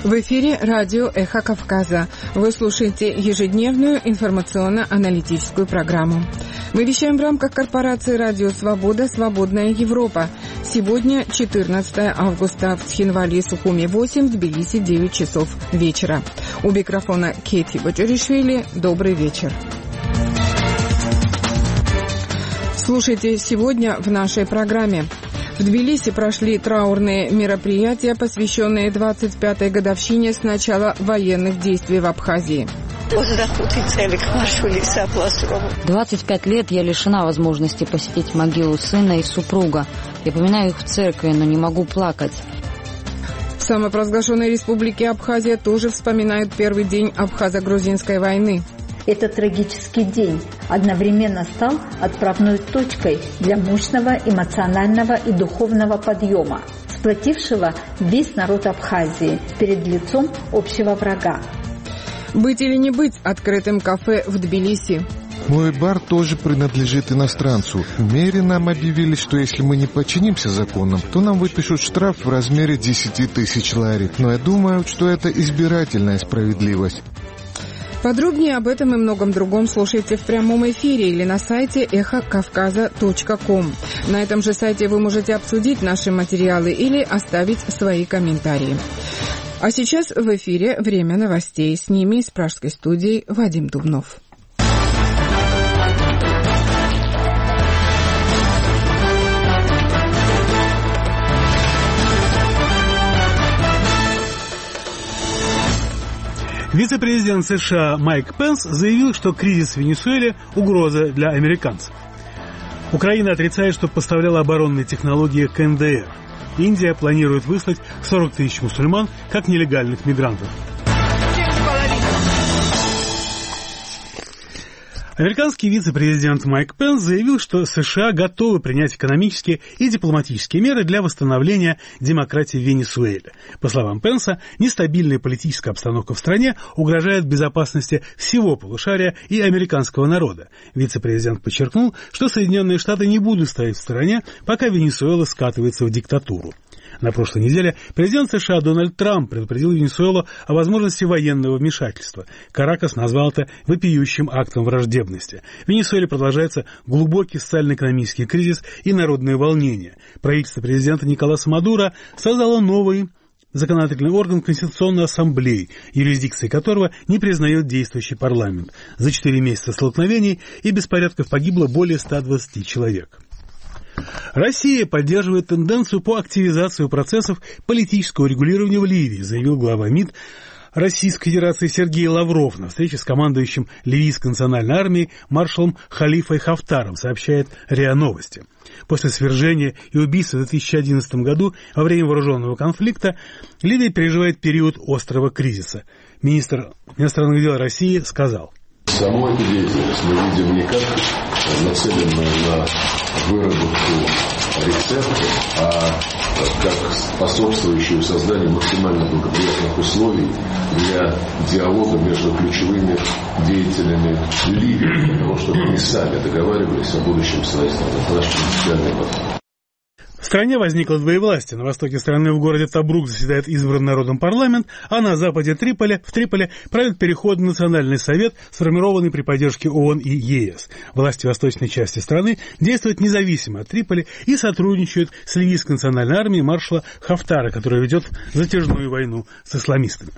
В эфире радио «Эхо Кавказа». Вы слушаете ежедневную информационно-аналитическую программу. Мы вещаем в рамках корпорации «Радио Свобода. Свободная Европа». Сегодня 14 августа. В Тхинвале и Сухуми 8, в Тбилиси 9 часов вечера. У микрофона Кети Бочаришвили. Добрый вечер. Слушайте сегодня в нашей программе. В Тбилиси прошли траурные мероприятия, посвященные 25-й годовщине с начала военных действий в Абхазии. 25 лет я лишена возможности посетить могилу сына и супруга. Я поминаю их в церкви, но не могу плакать. В самопровозглашенной республике Абхазия тоже вспоминают первый день абхазо-грузинской войны. Этот трагический день одновременно стал отправной точкой для мощного эмоционального и духовного подъема, сплотившего весь народ Абхазии перед лицом общего врага. Быть или не быть открытым кафе в Тбилиси. Мой бар тоже принадлежит иностранцу. В мэре нам объявили, что если мы не подчинимся законам, то нам выпишут штраф в размере 10 тысяч лари. Но я думаю, что это избирательная справедливость. Подробнее об этом и многом другом слушайте в прямом эфире или на сайте эхокавказа.ком. На этом же сайте вы можете обсудить наши материалы или оставить свои комментарии. А сейчас в эфире «Время новостей». С ними из пражской студии Вадим Дубнов. Вице-президент США Майк Пенс заявил, что кризис в Венесуэле – угроза для американцев. Украина отрицает, что поставляла оборонные технологии к КНДР. Индия планирует выслать 40 тысяч мусульман как нелегальных мигрантов. Американский вице-президент Майк Пенс заявил, что США готовы принять экономические и дипломатические меры для восстановления демократии в Венесуэле. По словам Пенса, нестабильная политическая обстановка в стране угрожает безопасности всего полушария и американского народа. Вице-президент подчеркнул, что Соединенные Штаты не будут стоять в стороне, пока Венесуэла скатывается в диктатуру. На прошлой неделе президент США Дональд Трамп предупредил Венесуэлу о возможности военного вмешательства. Каракас назвал это вопиющим актом враждебности. В Венесуэле продолжается глубокий социально-экономический кризис и народные волнения. Правительство президента Николаса Мадуро создало новый законодательный орган Конституционной Ассамблеи, юрисдикции которого не признает действующий парламент. За 4 месяца столкновений и беспорядков погибло более 120 человек. Россия поддерживает тенденцию по активизации процессов политического регулирования в Ливии, заявил глава МИД Российской Федерации Сергей Лавров на встрече с командующим Ливийской национальной армией маршалом Халифой Хафтаром, сообщает РИА Новости. После свержения и убийства в 2011 году во время вооруженного конфликта Ливия переживает период острого кризиса. Министр иностранных дел России сказал: саму эту деятельность мы видим не как нацеленную на выработку рецептов, а как способствующую созданию максимально благоприятных условий для диалога между ключевыми деятелями Ливии, для того, чтобы они сами договаривались о будущем своей страны. Это наш принципиальный вопрос. В стране возникло двоевластие. На востоке страны в городе Табрук заседает избранный народом парламент, а на западе в Триполи правит переходный национальный совет, сформированный при поддержке ООН и ЕС. Власти восточной части страны действуют независимо от Триполи и сотрудничают с ливийской национальной армией маршала Хафтара, которая ведет затяжную войну с исламистами.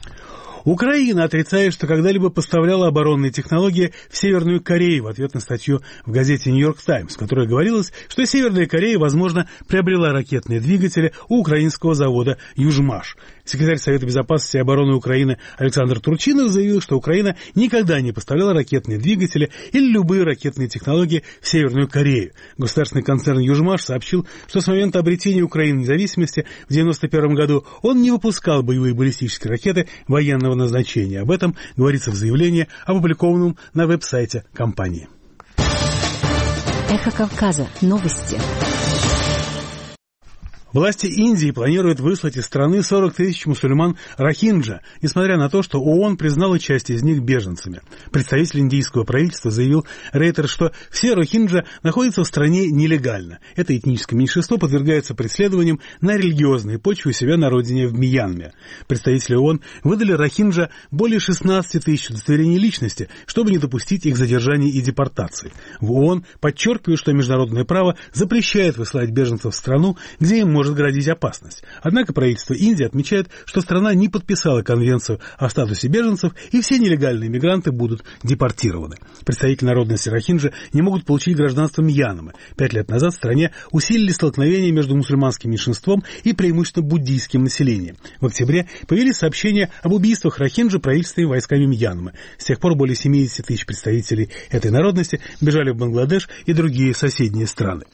Украина отрицает, что когда-либо поставляла оборонные технологии в Северную Корею в ответ на статью в газете «Нью-Йорк Таймс», в которой говорилось, что Северная Корея, возможно, приобрела ракетные двигатели у украинского завода «Южмаш». Секретарь Совета безопасности и обороны Украины Александр Турчинов заявил, что Украина никогда не поставляла ракетные двигатели или любые ракетные технологии в Северную Корею. Государственный концерн «Южмаш» сообщил, что с момента обретения Украины независимости в 1991 году он не выпускал боевые баллистические ракеты военного назначения. Об этом говорится в заявлении, опубликованном на веб-сайте компании. Эхо Кавказа. Новости. Власти Индии планируют выслать из страны 40 тысяч мусульман рохинджа, несмотря на то, что ООН признала часть из них беженцами. Представитель индийского правительства заявил Рейтерс, что все рохинджа находятся в стране нелегально. Это этническое меньшинство подвергается преследованиям на религиозной почве у себя на родине в Мьянме. Представители ООН выдали рохинджа более 16 тысяч удостоверений личности, чтобы не допустить их задержания и депортации. В ООН подчеркивают, что международное право запрещает высылать беженцев в страну, где им может грозить опасность. Однако правительство Индии отмечает, что страна не подписала конвенцию о статусе беженцев, и все нелегальные мигранты будут депортированы. Представители народности рохинджа не могут получить гражданство Мьянмы. 5 лет назад в стране усилили столкновения между мусульманским меньшинством и преимущественно буддийским населением. В октябре появились сообщения об убийствах рохинджа правительственными войсками Мьянмы. С тех пор более 70 тысяч представителей этой народности бежали в Бангладеш и другие соседние страны.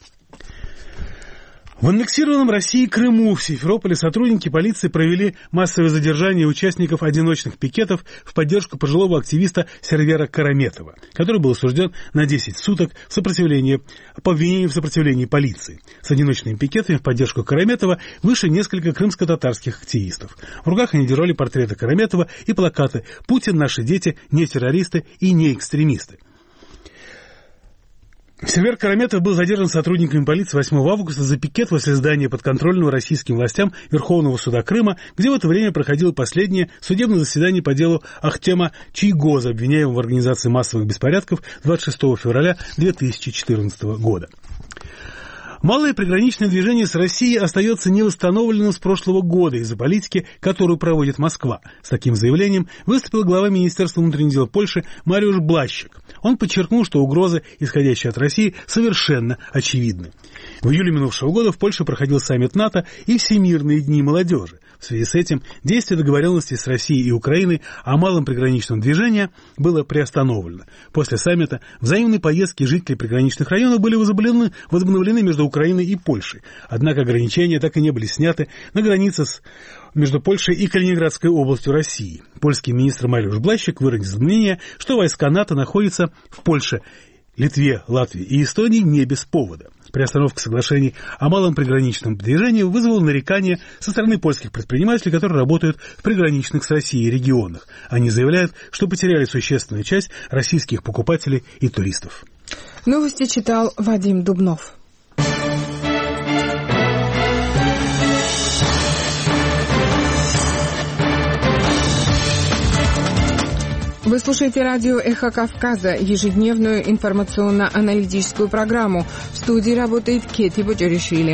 В аннексированном Россией Крыму в Симферополе сотрудники полиции провели массовое задержание участников одиночных пикетов в поддержку пожилого активиста Сервера Караметова, который был осужден на 10 суток по обвинению в сопротивлении полиции. С одиночными пикетами в поддержку Караметова вышли несколько крымско-татарских активистов. В руках они держали портреты Караметова и плакаты «Путин, наши дети, не террористы и не экстремисты». Сервер Караметов был задержан сотрудниками полиции 8 августа за пикет возле здания подконтрольного российским властям Верховного суда Крыма, где в это время проходило последнее судебное заседание по делу Ахтема Чийгоза, обвиняемого в организации массовых беспорядков 26 февраля 2014 года. Малое приграничное движение с Россией остается невосстановленным с прошлого года из-за политики, которую проводит Москва. С таким заявлением выступил глава Министерства внутренних дел Польши Мариуш Блащик. Он подчеркнул, что угрозы, исходящие от России, совершенно очевидны. В июле минувшего года в Польше проходил саммит НАТО и Всемирные дни молодежи. В связи с этим действие договоренности с Россией и Украиной о малом приграничном движении было приостановлено. После саммита взаимные поездки жителей приграничных районов были возобновлены между Украиной и Польшей. Однако ограничения так и не были сняты на границе между Польшей и Калининградской областью России. Польский министр Мариуш Блащик выразил мнение, что войска НАТО находятся в Польше, Литве, Латвии и Эстонии не без повода. Приостановка соглашений о малом приграничном движении вызвала нарекания со стороны польских предпринимателей, которые работают в приграничных с Россией регионах. Они заявляют, что потеряли существенную часть российских покупателей и туристов. Новости читал Вадим Дубнов. Вы слушаете радио «Эхо Кавказа», ежедневную информационно-аналитическую программу. В студии работает Кети Боджоришвили.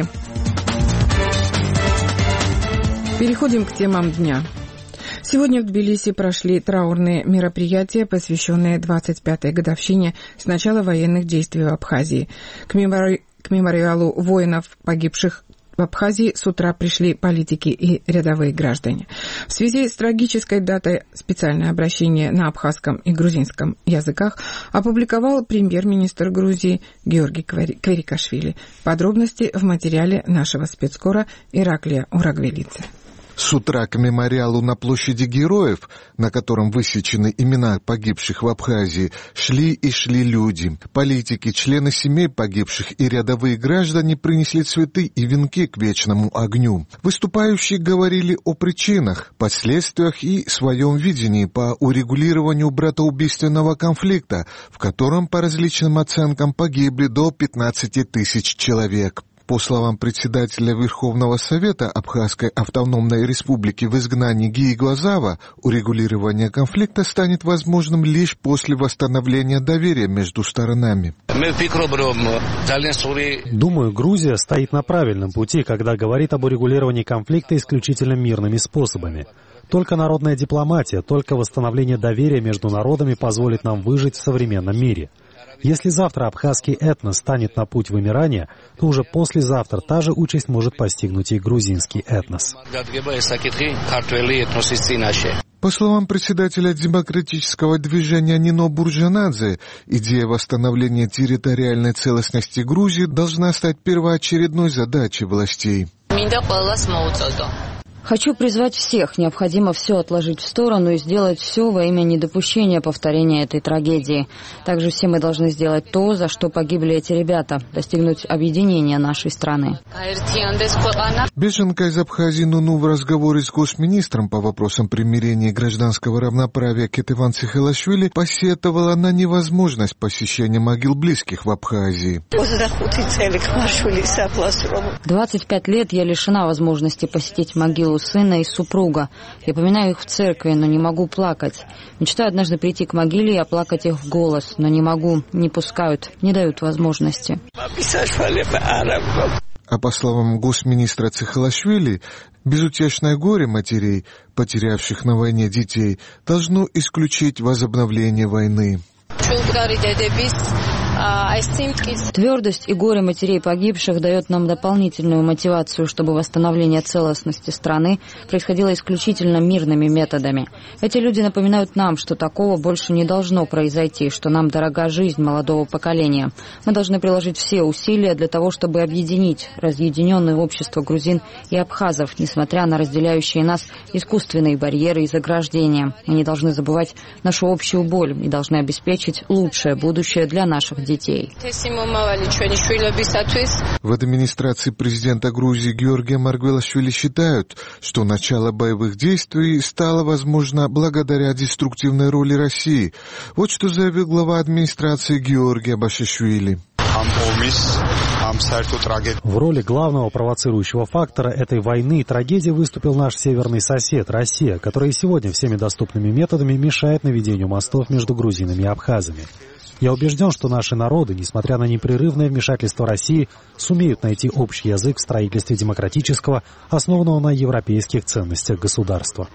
Переходим к темам дня. Сегодня в Тбилиси прошли траурные мероприятия, посвященные 25-й годовщине с начала военных действий в Абхазии. К мемориалу воинов, погибших в Абхазии, с утра пришли политики и рядовые граждане. В связи с трагической датой специальное обращение на абхазском и грузинском языках опубликовал премьер-министр Грузии Георгий Кверикашвили. Подробности в материале нашего спецкора Ираклия Урагвелидзе. С утра к мемориалу на площади Героев, на котором высечены имена погибших в Абхазии, шли и шли люди. Политики, члены семей погибших и рядовые граждане принесли цветы и венки к вечному огню. Выступающие говорили о причинах, последствиях и своем видении по урегулированию братоубийственного конфликта, в котором, по различным оценкам, погибли до 15 тысяч человек. По словам председателя Верховного Совета Абхазской автономной республики в изгнании Гии Глазава, урегулирование конфликта станет возможным лишь после восстановления доверия между сторонами. Думаю, Грузия стоит на правильном пути, когда говорит об урегулировании конфликта исключительно мирными способами. Только народная дипломатия, только восстановление доверия между народами позволит нам выжить в современном мире. Если завтра абхазский этнос станет на путь вымирания, то уже послезавтра та же участь может постигнуть и грузинский этнос. По словам председателя демократического движения Нино Буржанадзе, идея восстановления территориальной целостности Грузии должна стать первоочередной задачей властей. Хочу призвать всех. Необходимо все отложить в сторону и сделать все во имя недопущения повторения этой трагедии. Также все мы должны сделать то, за что погибли эти ребята, достигнуть объединения нашей страны. Беженка из Абхазии Нуну в разговоре с госминистром по вопросам примирения и гражданского равноправия Кетеван Цихелашвили посетовала на невозможность посещения могил близких в Абхазии. 25 лет я лишена возможности посетить могилу сына и супруга. Я поминаю их в церкви, но не могу плакать. Мечтаю однажды прийти к могиле и оплакать их в голос, но не могу, не пускают, не дают возможности. А по словам госминистра Цихелашвили, безутешное горе матерей, потерявших на войне детей, должно исключить возобновление войны. Твердость и горе матерей погибших дает нам дополнительную мотивацию, чтобы восстановление целостности страны происходило исключительно мирными методами. Эти люди напоминают нам, что такого больше не должно произойти, что нам дорога жизнь молодого поколения. Мы должны приложить все усилия для того, чтобы объединить разъединенное общество грузин и абхазов, несмотря на разделяющие нас искусственные барьеры и заграждения. Мы не должны забывать нашу общую боль и должны обеспечить лучшее будущее для наших детей. В администрации президента Грузии Георгия Маргвелашвили считают, что начало боевых действий стало возможно благодаря деструктивной роли России. Вот что заявил глава администрации Георгия Башишвили. В роли главного провоцирующего фактора этой войны и трагедии выступил наш северный сосед, Россия, которая сегодня всеми доступными методами мешает наведению мостов между грузинами и абхазами. Я убежден, что наши народы, несмотря на непрерывное вмешательство России, сумеют найти общий язык в строительстве демократического, основанного на европейских ценностях государства.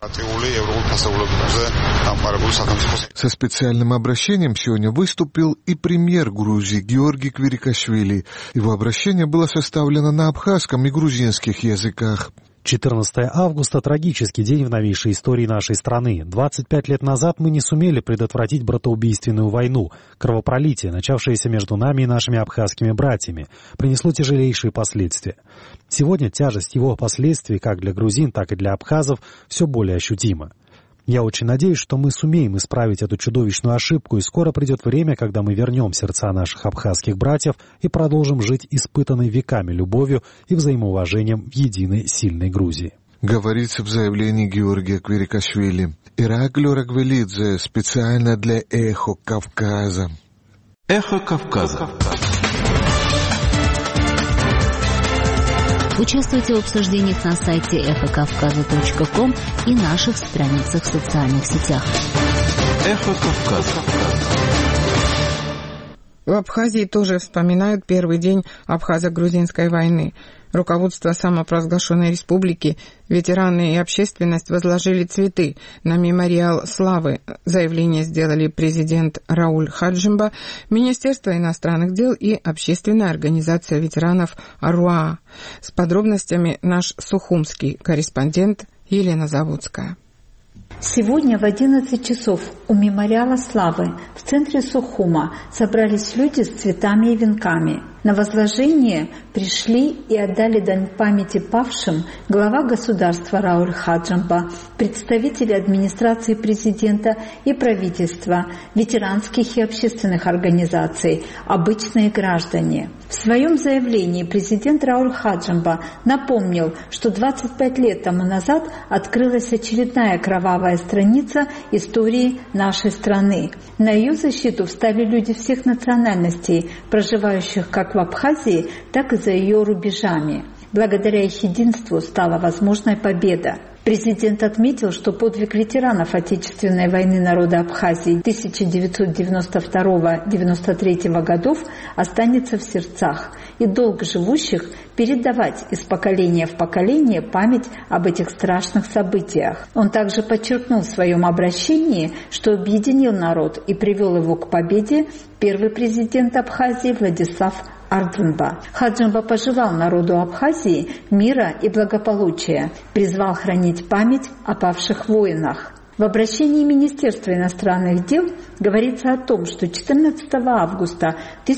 Со специальным обращением сегодня выступил и премьер Грузии Георгий Квирикашвили. Его обращение было составлено на абхазском и грузинских языках. 14 августа – трагический день в новейшей истории нашей страны. 25 лет назад мы не сумели предотвратить братоубийственную войну. Кровопролитие, начавшееся между нами и нашими абхазскими братьями, принесло тяжелейшие последствия. Сегодня тяжесть его последствий как для грузин, так и для абхазов все более ощутима. Я очень надеюсь, что мы сумеем исправить эту чудовищную ошибку, и скоро придет время, когда мы вернем сердца наших абхазских братьев и продолжим жить испытанной веками любовью и взаимоуважением в единой сильной Грузии. Говорится в заявлении Георгия Квирикашвили. Ираклио Рагвелидзе специально для «Эхо Кавказа». «Эхо Кавказа». Участвуйте в обсуждениях на сайте эхокавказа.ком и наших страницах в социальных сетях. Эхо Кавказа. В Абхазии тоже вспоминают первый день абхазо-грузинской войны. Руководство самопровозглашенной республики, ветераны и общественность возложили цветы на мемориал славы. Заявление сделали президент Рауль Хаджимба, Министерство иностранных дел и общественная организация ветеранов АРУА. С подробностями наш сухумский корреспондент Елена Заводская. Сегодня в 11 часов у мемориала славы в центре Сухума собрались люди с цветами и венками. На возложение пришли и отдали дань памяти павшим глава государства Рауль Хаджимба, представители администрации президента и правительства, ветеранских и общественных организаций, обычные граждане. В своем заявлении президент Рауль Хаджимба напомнил, что 25 лет тому назад открылась очередная кровавая страница истории нашей страны. На ее защиту встали люди всех национальностей, проживающих как в Абхазии, так и за ее рубежами. Благодаря их единству стала возможной победа. Президент отметил, что подвиг ветеранов Отечественной войны народа Абхазии 1992-1993 годов останется в сердцах и долго живущих передавать из поколения в поколение память об этих страшных событиях. Он также подчеркнул в своем обращении, что объединил народ и привел его к победе первый президент Абхазии Владислав Ардзинба. Хаджимба пожелал народу Абхазии мира и благополучия, призвал хранить память о павших воинах. В обращении Министерства иностранных дел говорится о том, что 14 августа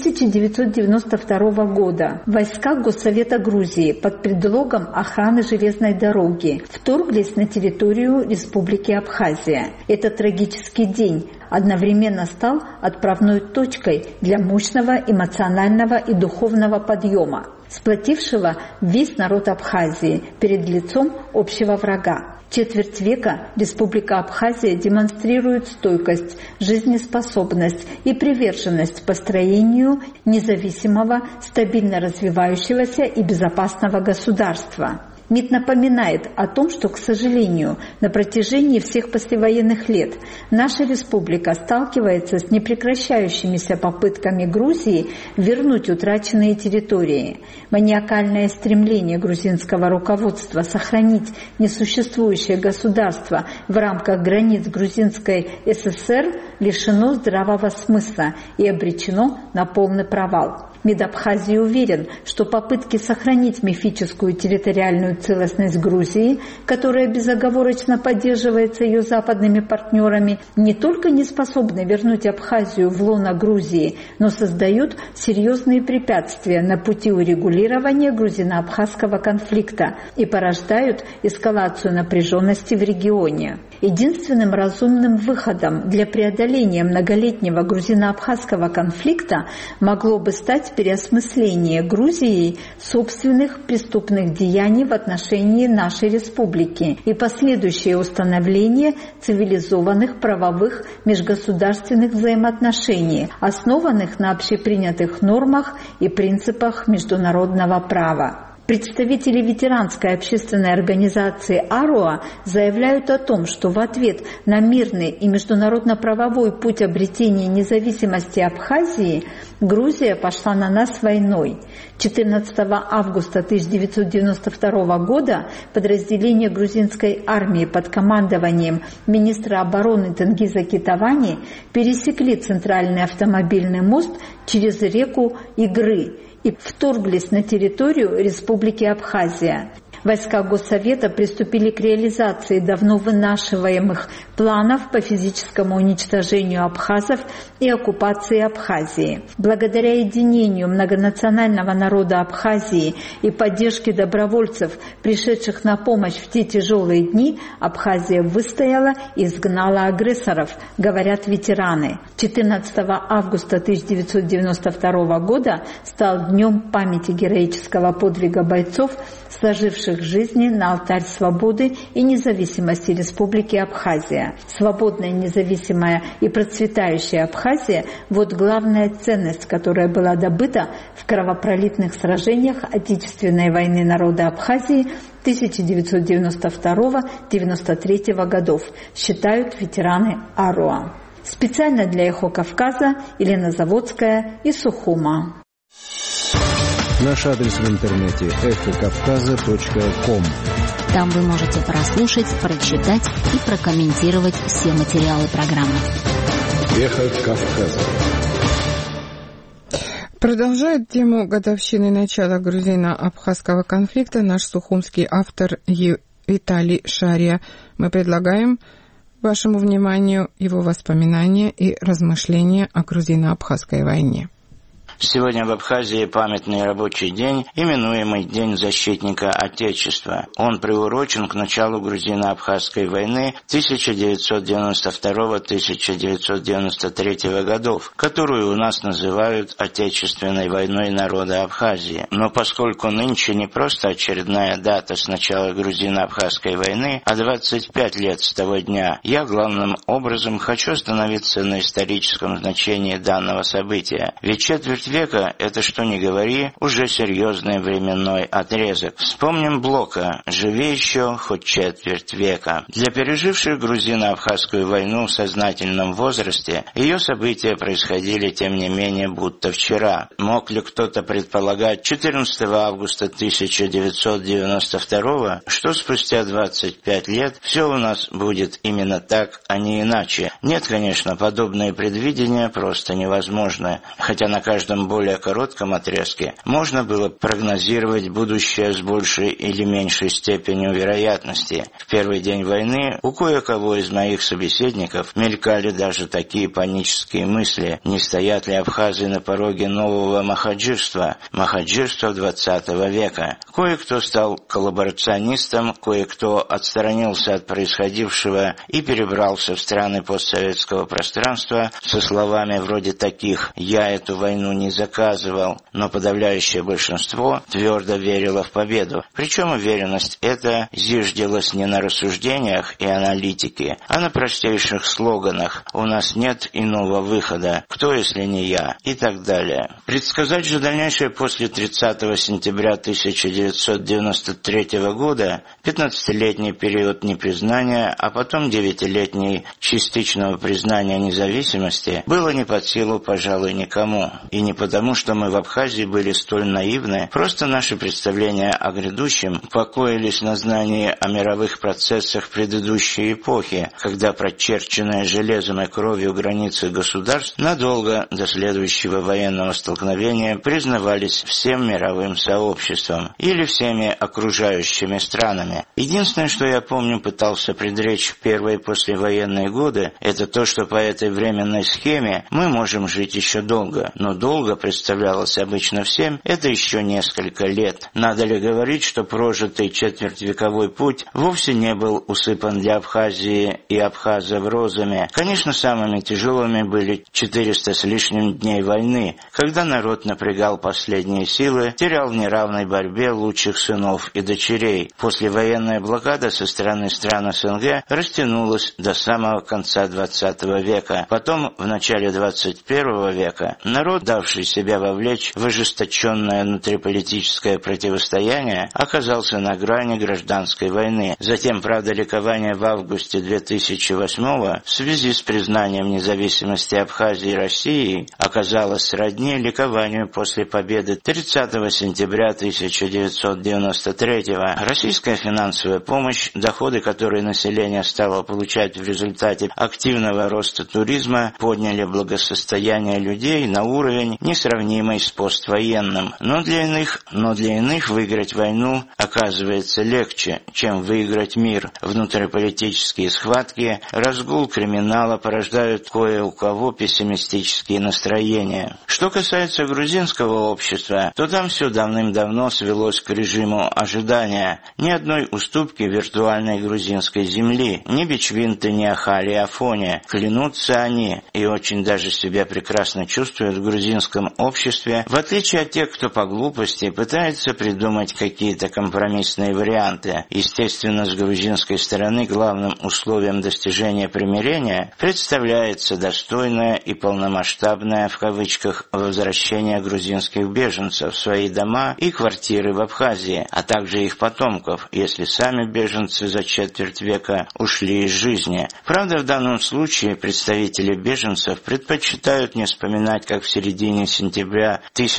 1992 года войска Госсовета Грузии под предлогом охраны железной дороги вторглись на территорию Республики Абхазия. Этот трагический день одновременно стал отправной точкой для мощного эмоционального и духовного подъема, сплотившего весь народ Абхазии перед лицом общего врага. Четверть века Республика Абхазия демонстрирует стойкость, жизнеспособность и приверженность построению независимого, стабильно развивающегося и безопасного государства. МИД напоминает о том, что, к сожалению, на протяжении всех послевоенных лет наша республика сталкивается с непрекращающимися попытками Грузии вернуть утраченные территории. Маниакальное стремление грузинского руководства сохранить несуществующее государство в рамках границ Грузинской ССР лишено здравого смысла и обречено на полный провал. МИД Абхазии уверен, что попытки сохранить мифическую территориальную целостность Грузии, которая безоговорочно поддерживается ее западными партнерами, не только не способны вернуть Абхазию в лоно Грузии, но создают серьезные препятствия на пути урегулирования грузино-абхазского конфликта и порождают эскалацию напряженности в регионе. Единственным разумным выходом для преодоления многолетнего грузино-абхазского конфликта могло бы стать переосмысление Грузией собственных преступных деяний в отношении нашей республики и последующее установление цивилизованных правовых межгосударственных взаимоотношений, основанных на общепринятых нормах и принципах международного права. Представители ветеранской общественной организации АРОА заявляют о том, что в ответ на мирный и международно-правовой путь обретения независимости Абхазии Грузия пошла на нас войной. 14 августа 1992 года подразделения грузинской армии под командованием министра обороны Тенгиза Китавани пересекли центральный автомобильный мост через реку Игры и вторглись на территорию Республики Абхазия. Войска Госсовета приступили к реализации давно вынашиваемых планов по физическому уничтожению абхазов и оккупации Абхазии. Благодаря единению многонационального народа Абхазии и поддержке добровольцев, пришедших на помощь в те тяжелые дни, Абхазия выстояла и изгнала агрессоров, говорят ветераны. 14 августа 1992 года стал днем памяти героического подвига бойцов, сложивших жизни на алтарь свободы и независимости Республики Абхазия. Свободная, независимая и процветающая Абхазия – вот главная ценность, которая была добыта в кровопролитных сражениях Отечественной войны народа Абхазии 1992-1993 годов, считают ветераны АРОА. Специально для «Эхо Кавказа» Елена Заводская из Сухума. Наш адрес в интернете эхокавказа.ком. Там вы можете прослушать, прочитать и прокомментировать все материалы программы. Эхо Кавказа. Продолжает тему годовщины начала грузино-абхазского конфликта наш сухумский автор Виталий Шария. Мы предлагаем вашему вниманию его воспоминания и размышления о грузино-абхазской войне. Сегодня в Абхазии памятный рабочий день, именуемый День защитника Отечества. Он приурочен к началу грузино-абхазской войны 1992-1993 годов, которую у нас называют Отечественной войной народа Абхазии. Но поскольку нынче не просто очередная дата с начала грузино-абхазской войны, а 25 лет с того дня, я главным образом хочу остановиться на историческом значении данного события. Ведь четверть века – это, что ни говори, уже серьезный временной отрезок. Вспомним Блока «Живи еще хоть четверть века». Для переживших грузино-абхазскую войну в сознательном возрасте ее события происходили, тем не менее, будто вчера. Мог ли кто-то предполагать 14 августа 1992, что спустя 25 лет все у нас будет именно так, а не иначе? Нет, конечно, подобные предвидения просто невозможны, хотя на каждом этом более коротком отрезке можно было прогнозировать будущее с большей или меньшей степенью вероятности. В первый день войны у кое-кого из моих собеседников мелькали даже такие панические мысли: не стоят ли абхазы на пороге нового махаджирства 20 века. Кое-кто стал коллаборационистом, кое-кто отстранился от происходившего и перебрался в страны постсоветского пространства со словами вроде таких: «Я эту войну не заказывал», но подавляющее большинство твердо верило в победу. Причем уверенность эта зиждилась не на рассуждениях и аналитике, а на простейших слоганах: «У нас нет иного выхода, кто, если не я», и так далее. Предсказать же дальнейшее после 30 сентября 1993 года, 15-летний период непризнания, а потом 9-летний частичного признания независимости, было не под силу, пожалуй, никому. И не потому, что мы в Абхазии были столь наивны, просто наши представления о грядущем покоились на знании о мировых процессах предыдущей эпохи, когда прочерченные железом и кровью границы государств надолго до следующего военного столкновения признавались всем мировым сообществом или всеми окружающими странами. Единственное, что я помню, пытался предречь в первые послевоенные годы, это то, что по этой временной схеме мы можем жить еще долго. Но долго представлялось обычно всем это еще несколько лет. Надо ли говорить, что прожитый четвертьвековой путь вовсе не был усыпан для Абхазии и абхазов розами? Конечно, самыми тяжелыми были 400 с лишним дней войны, когда народ напрягал последние силы, терял в неравной борьбе лучших сынов и дочерей. Послевоенная блокада со стороны стран СНГ растянулась до самого конца 20 века. Потом, в начале 21 века, народ, давший себя вовлечь в ожесточенное внутриполитическое противостояние, оказался на грани гражданской войны. Затем, правда, ликование в августе 2008 в связи с признанием независимости Абхазии и России оказалось сродни ликованию после победы 30 сентября 1993 года. Российская финансовая помощь, доходы, которые население стало получать в результате активного роста туризма, подняли благосостояние людей на уровень, несравнимый с поствоенным. Но для иных выиграть войну оказывается легче, чем выиграть мир. Внутриполитические схватки, разгул криминала порождают кое у кого пессимистические настроения. Что касается грузинского общества, то там все давным-давно свелось к режиму ожидания. Ни одной уступки виртуальной грузинской земли, ни Бичвинты, ни Ахали и Афоне. Клянутся они и очень даже себя прекрасно чувствуют в грузинском обществе, в отличие от тех, кто по глупости пытается придумать какие-то компромиссные варианты. Естественно, с грузинской стороны главным условием достижения примирения представляется достойное и полномасштабное, в кавычках, возвращение грузинских беженцев в свои дома и квартиры в Абхазии, а также их потомков, если сами беженцы за четверть века ушли из жизни. Правда, в данном случае представители беженцев предпочитают не вспоминать, как в середине сентября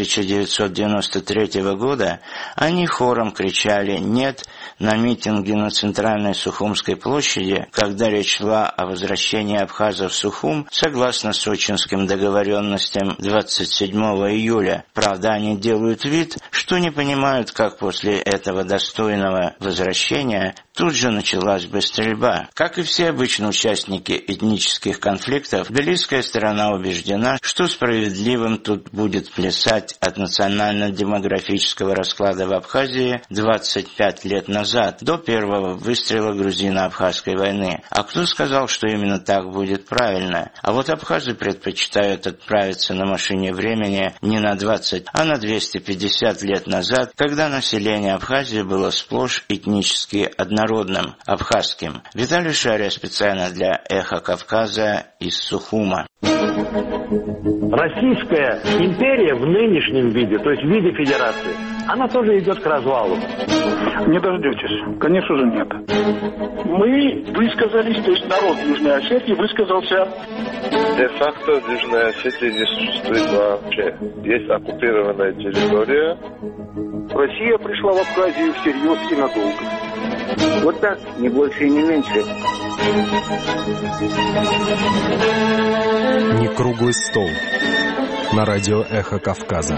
1993 года они хором кричали «нет» на митинге на центральной Сухумской площади, когда речь шла о возвращении абхазов в Сухум согласно сочинским договоренностям 27 июля. Правда, они делают вид, что не понимают, как после этого достойного возвращения тут же началась бы стрельба. Как и все обычно участники этнических конфликтов, белийская сторона убеждена, что справедливым тут будет плясать от национально-демографического расклада в Абхазии 25 лет назад, до первого выстрела грузино-абхазской войны. А кто сказал, что именно так будет правильно? А вот абхазы предпочитают отправиться на машине времени не на 20, а на 250 лет назад, когда население Абхазии было сплошь этнически однородным, абхазским. Виталий Шария специально для «Эхо Кавказа» из Сухума. Российская империя в нынешнем виде, то есть в виде федерации, она тоже идет к развалу. Не дождетесь. Конечно же нет. Мы высказались, то есть народ Южной Осетии высказался. Де-факто Южной Осетии не существует вообще. Есть оккупированная территория. Россия пришла в Абхазию всерьез и надолго. Вот так, не больше и не меньше. Не круглый стол. на радио «Эхо Кавказа».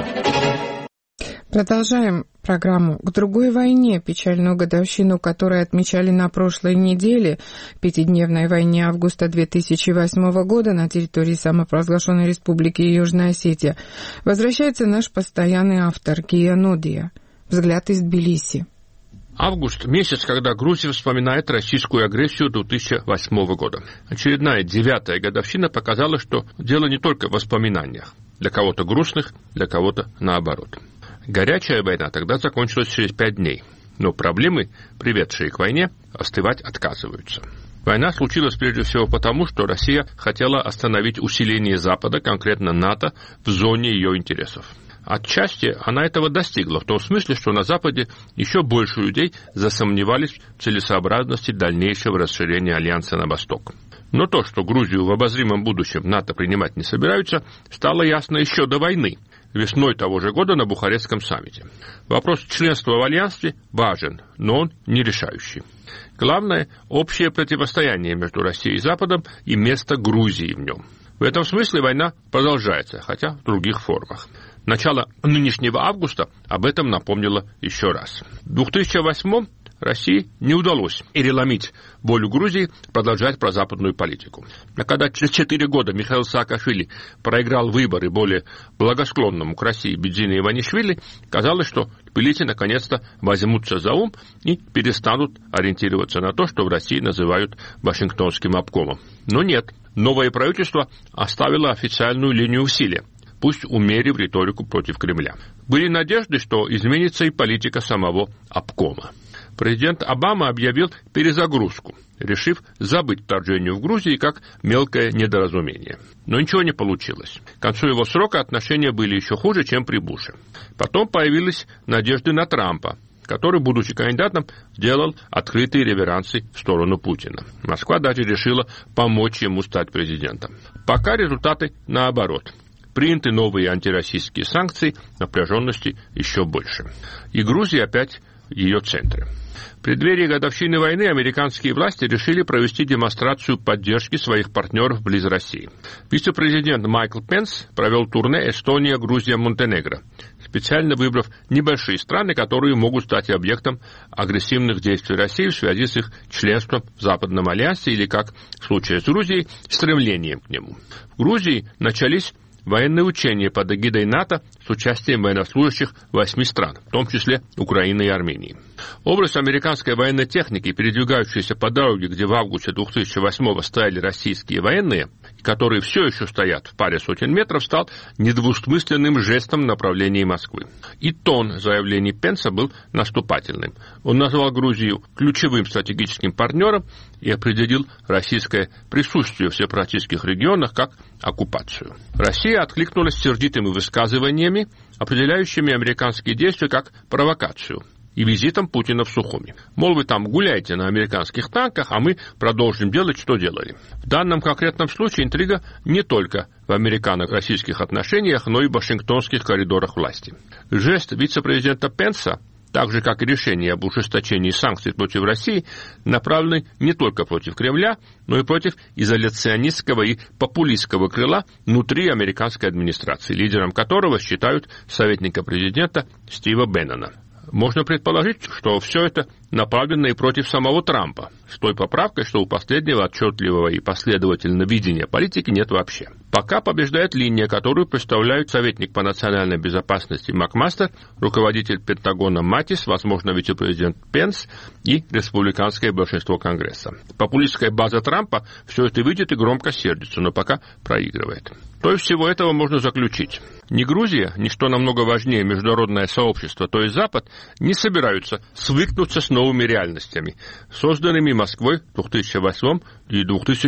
Продолжаем программу «К другой войне», печальную годовщину, которую отмечали на прошлой неделе, пятидневной войне августа 2008 года на территории самопровозглашенной республики Южная Осетия. Возвращается наш постоянный автор Гия Нодия. Взгляд из Тбилиси. Август – месяц, когда Грузия вспоминает российскую агрессию 2008 года. Очередная 9-я годовщина показала, что дело не только в воспоминаниях. Для кого-то грустных, для кого-то наоборот. Горячая война тогда закончилась через 5 дней, но проблемы, приведшие к войне, остывать отказываются. Война случилась прежде всего потому, что Россия хотела остановить усиление Запада, конкретно НАТО, в зоне ее интересов. Отчасти она этого достигла, в том смысле, что на Западе еще больше людей засомневались в целесообразности дальнейшего расширения альянса на восток. Но то, что Грузию в обозримом будущем НАТО принимать не собираются, стало ясно еще до войны, весной того же года на Бухарестском саммите. Вопрос членства в альянсе важен, но он не решающий. Главное – общее противостояние между Россией и Западом и место Грузии в нем. В этом смысле война продолжается, хотя в других формах. Начало нынешнего августа об этом напомнило еще раз. В 2008 России не удалось переломить волю Грузии продолжать прозападную политику. А когда через 4 года Михаил Саакашвили проиграл выборы более благосклонному к России Бедзину Иванишвили, казалось, что Тбилиси наконец-то возьмутся за ум и перестанут ориентироваться на то, что в России называют Вашингтонским обкомом. Но нет, новое правительство оставило официальную линию усилия, пусть умерив риторику против Кремля. Были надежды, что изменится и политика самого обкома. Президент Обама объявил перезагрузку, решив забыть вторжение в Грузии как мелкое недоразумение. Но ничего не получилось. К концу его срока отношения были еще хуже, чем при Буше. Потом появились надежды на Трампа, который, будучи кандидатом, делал открытые реверансы в сторону Путина. Москва даже решила помочь ему стать президентом. Пока результаты наоборот. Приняты новые антироссийские санкции, напряженности еще больше. И Грузия опять в ее центре. В преддверии годовщины войны американские власти решили провести демонстрацию поддержки своих партнеров близ России. Вице-президент Майкл Пенс провел турне Эстония, Грузия, Монтенегро, специально выбрав небольшие страны, которые могут стать объектом агрессивных действий России в связи с их членством в Западном альянсе или, как в случае с Грузией, стремлением к нему. В Грузии начались военные учения под эгидой НАТО с участием военнослужащих 8 стран, в том числе Украины и Армении. Образ американской военной техники, передвигающейся по дороге, где в августе 2008-го стояли российские военные, которые все еще стоят в паре сотен метров, стал недвусмысленным жестом в направлении Москвы. И тон заявлений Пенса был наступательным. Он назвал Грузию ключевым стратегическим партнером и определил российское присутствие в сепаратистских регионах как оккупацию. Россия откликнулась сердитыми высказываниями, определяющими американские действия как провокацию, и визитом Путина в Сухуми. Мол, вы там гуляете на американских танках, а мы продолжим делать, что делали. В данном конкретном случае интрига не только в американо-российских отношениях, но и в вашингтонских коридорах власти. Жест вице-президента Пенса, так же, как и решение об ужесточении санкций против России, направлены не только против Кремля, но и против изоляционистского и популистского крыла внутри американской администрации, лидером которого считают советника президента Стива Беннона. Можно предположить, что все это направлено и против самого Трампа, с той поправкой, что у последнего отчетливого и последовательного видения политики нет вообще. Пока побеждает линия, которую представляют советник по национальной безопасности Макмастер, руководитель Пентагона Матис, возможно, вице-президент Пенс и республиканское большинство Конгресса. Популистская база Трампа все это видит и громко сердится, но пока проигрывает. То из всего этого можно заключить. Ни Грузия, ни что намного важнее международное сообщество, то есть Запад, не собираются свыкнуться с новыми реальностями, созданными Москвой в 2008 и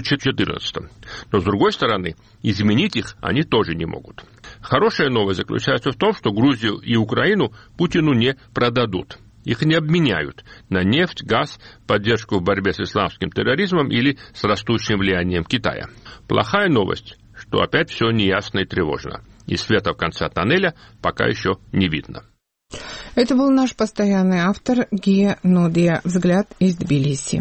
2014. Но, с другой стороны, изменить их они тоже не могут. Хорошая новость заключается в том, что Грузию и Украину Путину не продадут. Их не обменяют на нефть, газ, поддержку в борьбе с исламским терроризмом или с растущим влиянием Китая. Плохая новость, что опять все неясно и тревожно. И света в конце тоннеля пока еще не видно. Это был наш постоянный автор Гия Нодия. Взгляд из Тбилиси.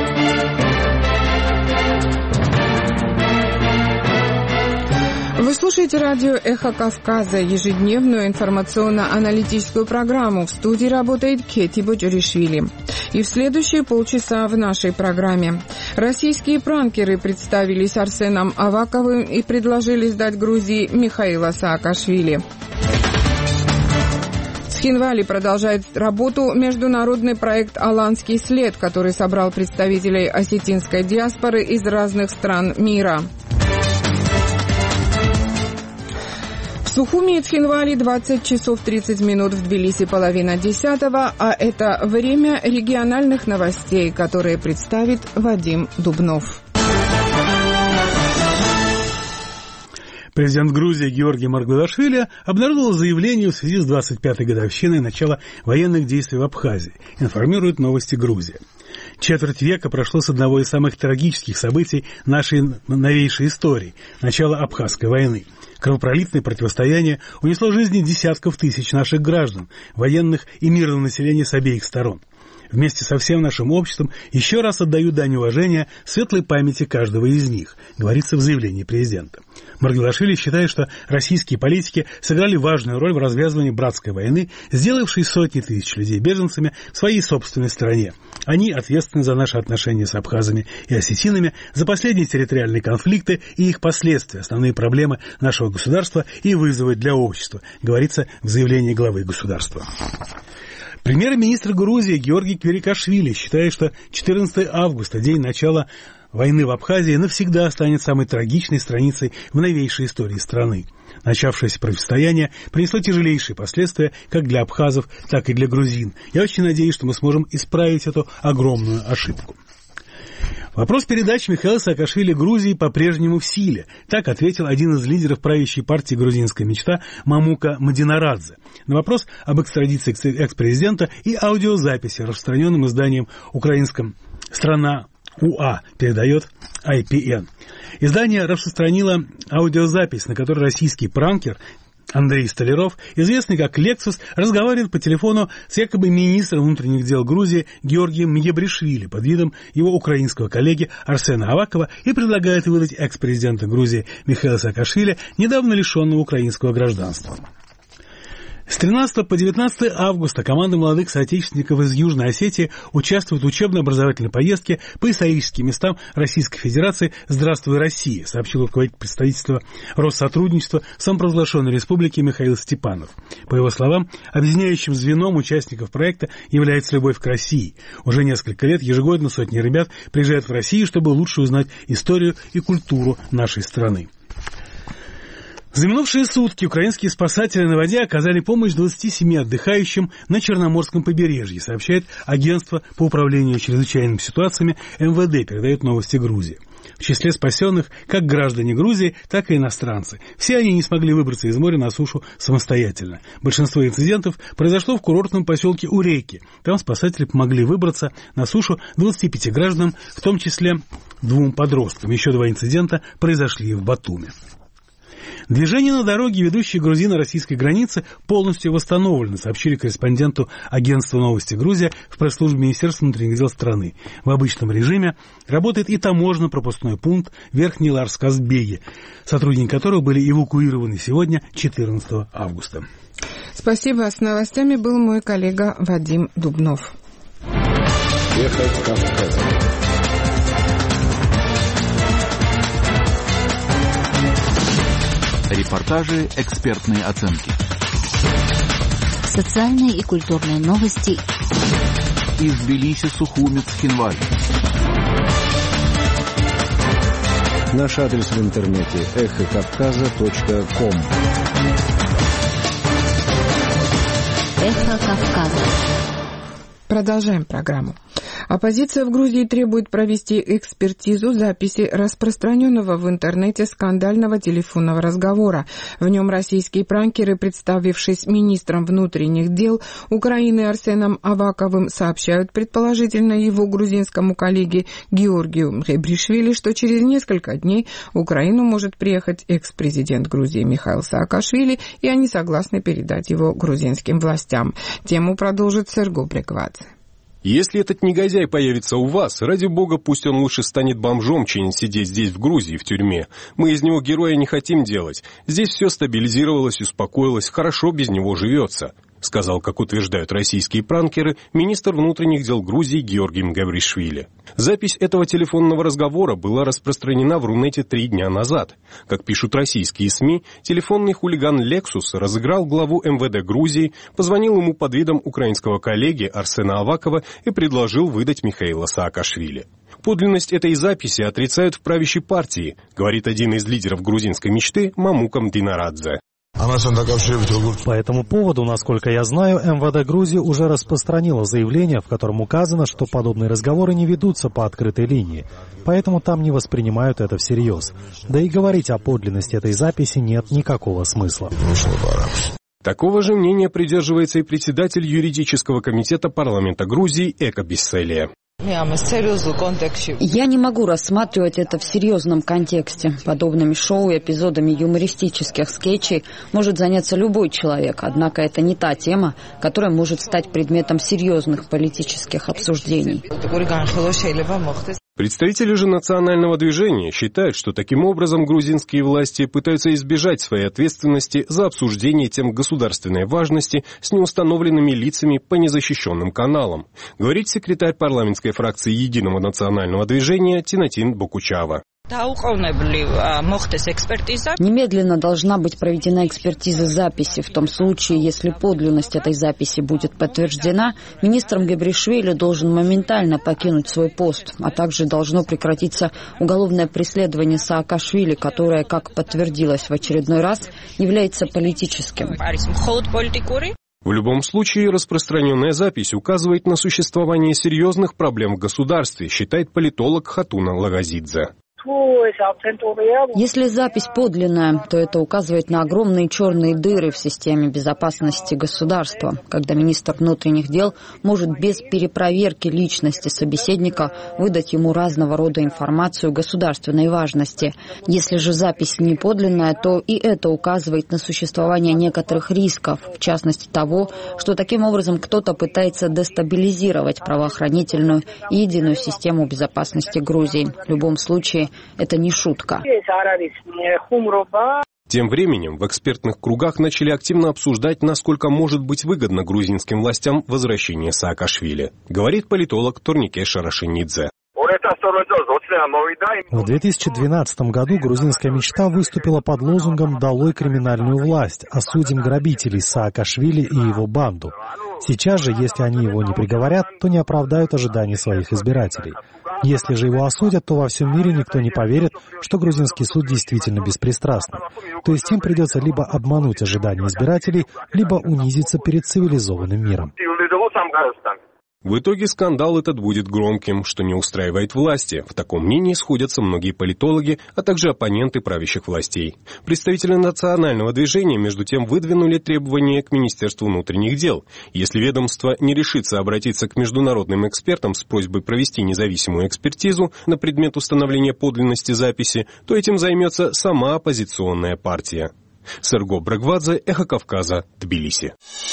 Вы слушаете слушаете радио «Эхо Кавказа», ежедневную информационно-аналитическую программу. В студии работает Кети Боджоришвили. И в следующие полчаса в нашей программе. Российские пранкеры представились Арсеном Аваковым и предложили сдать Грузии Михаила Саакашвили. В Цхинвале продолжает работу международный проект «Аланский след», который собрал представителей осетинской диаспоры из разных стран мира. В Сухуми и Цхинвале 20 часов 30 минут, в Тбилиси 9:30, а это время региональных новостей, которые представит Вадим Дубнов. Президент Грузии Георгий Маргвелашвили обнародовал заявление в связи с 25-й годовщиной начала военных действий в Абхазии, информирует «Новости Грузии». Четверть века прошло с одного из самых трагических событий нашей новейшей истории – начала Абхазской войны. Кровопролитное противостояние унесло жизни десятков тысяч наших граждан, военных и мирного населения с обеих сторон. Вместе со всем нашим обществом еще раз отдаю дань уважения светлой памяти каждого из них, говорится в заявлении президента. Маргвелашвили считает, что российские политики сыграли важную роль в развязывании братской войны, сделавшей сотни тысяч людей беженцами в своей собственной стране. Они ответственны за наши отношения с абхазами и осетинами, за последние территориальные конфликты и их последствия, основные проблемы нашего государства и вызовы для общества, говорится в заявлении главы государства. Премьер-министр Грузии Георгий Квирикашвили считает, что 14 августа, день начала войны в Абхазии, навсегда станет самой трагичной страницей в новейшей истории страны. Начавшееся противостояние принесло тяжелейшие последствия как для абхазов, так и для грузин. Я очень надеюсь, что мы сможем исправить эту огромную ошибку. Вопрос передачи Михаила Саакашвили Грузии по-прежнему в силе. Так ответил один из лидеров правящей партии «Грузинская мечта» Мамука Мадинарадзе на вопрос об экстрадиции экс-президента и аудиозаписи, распространенном изданием украинском «Страна УА», передает IPN. Издание распространило аудиозапись, на которой российский пранкер Андрей Столяров, известный как Лексус, разговаривает по телефону с якобы министром внутренних дел Грузии Георгием Мьебришвили под видом его украинского коллеги Арсена Авакова и предлагает выдать экс-президента Грузии Михаила Саакашвили, недавно лишенного украинского гражданства. С 13 по 19 августа команда молодых соотечественников из Южной Осетии участвует в учебно-образовательной поездке по историческим местам Российской Федерации «Здравствуй, Россия», сообщил руководитель представительства Россотрудничества в самопровозглашенной республике Михаил Степанов. По его словам, объединяющим звеном участников проекта является любовь к России. Уже несколько лет ежегодно сотни ребят приезжают в Россию, чтобы лучше узнать историю и культуру нашей страны. За минувшие сутки украинские спасатели на воде оказали помощь 27 отдыхающим на Черноморском побережье, сообщает агентство по управлению чрезвычайными ситуациями МВД, передает «Новости Грузии». В числе спасенных как граждане Грузии, так и иностранцы. Все они не смогли выбраться из моря на сушу самостоятельно. Большинство инцидентов произошло в курортном поселке Урейки. Там спасатели помогли выбраться на сушу 25 гражданам, в том числе 2 подросткам. Еще 2 инцидента произошли в Батуми. Движение на дороге, ведущей грузино-российской границы, полностью восстановлено, сообщили корреспонденту агентства «Новости Грузия» в пресс-службе Министерства внутренних дел страны. В обычном режиме работает и таможенно-пропускной пункт Верхний Ларс-Казбеги, сотрудники которого были эвакуированы сегодня, 14 августа. Спасибо. С новостями был мой коллега Вадим Дубнов. Эхо Кавказа. Репортажи, экспертные оценки. Социальные и культурные новости. Из Тбилиси, Сухуми, Цхинвале. Наш адрес в интернете эхокавказа.ком. Эхо Кавказа. Продолжаем программу. Оппозиция в Грузии требует провести экспертизу записи распространенного в интернете скандального телефонного разговора. В нем российские пранкеры, представившись министром внутренних дел Украины Арсеном Аваковым, сообщают предположительно его грузинскому коллеге Георгию Мьебришвили, что через несколько дней в Украину может приехать экс-президент Грузии Михаил Саакашвили, и они согласны передать его грузинским властям. Тему продолжит Серго Бреквадзе. Если этот негодяй появится у вас, ради бога, пусть он лучше станет бомжом, чем сидеть здесь в Грузии, в тюрьме. Мы из него героя не хотим делать. Здесь все стабилизировалось, успокоилось, хорошо без него живется», сказал, как утверждают российские пранкеры, министр внутренних дел Грузии Георгий Мгавришвили. Запись этого телефонного разговора была распространена в Рунете 3 дня назад. Как пишут российские СМИ, телефонный хулиган «Лексус» разыграл главу МВД Грузии, позвонил ему под видом украинского коллеги Арсена Авакова и предложил выдать Михаила Саакашвили. Подлинность этой записи отрицают в правящей партии, говорит один из лидеров грузинской мечты Мамукам Динарадзе. По этому поводу, насколько я знаю, МВД Грузии уже распространило заявление, в котором указано, что подобные разговоры не ведутся по открытой линии, поэтому там не воспринимают это всерьез. Да и говорить о подлинности этой записи нет никакого смысла. Такого же мнения придерживается и председатель юридического комитета парламента Грузии Эка Бисселия. Я не могу рассматривать это в серьезном контексте. Подобными шоу и эпизодами юмористических скетчей может заняться любой человек, однако это не та тема, которая может стать предметом серьезных политических обсуждений. Представители же национального движения считают, что таким образом грузинские власти пытаются избежать своей ответственности за обсуждение тем государственной важности с неустановленными лицами по незащищенным каналам, говорит секретарь парламентской фракции Единого национального движения Тинатин Бокучава. Немедленно должна быть проведена экспертиза записи. В том случае, если подлинность этой записи будет подтверждена, министр Мгавришвили должен моментально покинуть свой пост, а также должно прекратиться уголовное преследование Саакашвили, которое, как подтвердилось в очередной раз, является политическим. В любом случае, распространенная запись указывает на существование серьезных проблем в государстве, считает политолог Хатуна Лагазидзе. Если запись подлинная, то это указывает на огромные черные дыры в системе безопасности государства, когда министр внутренних дел может без перепроверки личности собеседника выдать ему разного рода информацию государственной важности. Если же запись не подлинная, то и это указывает на существование некоторых рисков, в частности того, что таким образом кто-то пытается дестабилизировать правоохранительную и единую систему безопасности Грузии. В любом случае, это не шутка. Тем временем в экспертных кругах начали активно обсуждать, насколько может быть выгодно грузинским властям возвращение Саакашвили, говорит политолог Турнике Шарашенидзе. В 2012 году грузинская мечта выступила под лозунгом «Долой криминальную власть, осудим грабителей Саакашвили и его банду». Сейчас же, если они его не приговорят, то не оправдают ожиданий своих избирателей. Если же его осудят, то во всем мире никто не поверит, что грузинский суд действительно беспристрастный. То есть им придется либо обмануть ожидания избирателей, либо унизиться перед цивилизованным миром. В итоге скандал этот будет громким, что не устраивает власти. В таком мнении сходятся многие политологи, а также оппоненты правящих властей. Представители национального движения, между тем, выдвинули требования к Министерству внутренних дел. Если ведомство не решится обратиться к международным экспертам с просьбой провести независимую экспертизу на предмет установления подлинности записи, то этим займется сама оппозиционная партия. Серго Брагвадзе, Эхо Кавказа, Тбилиси.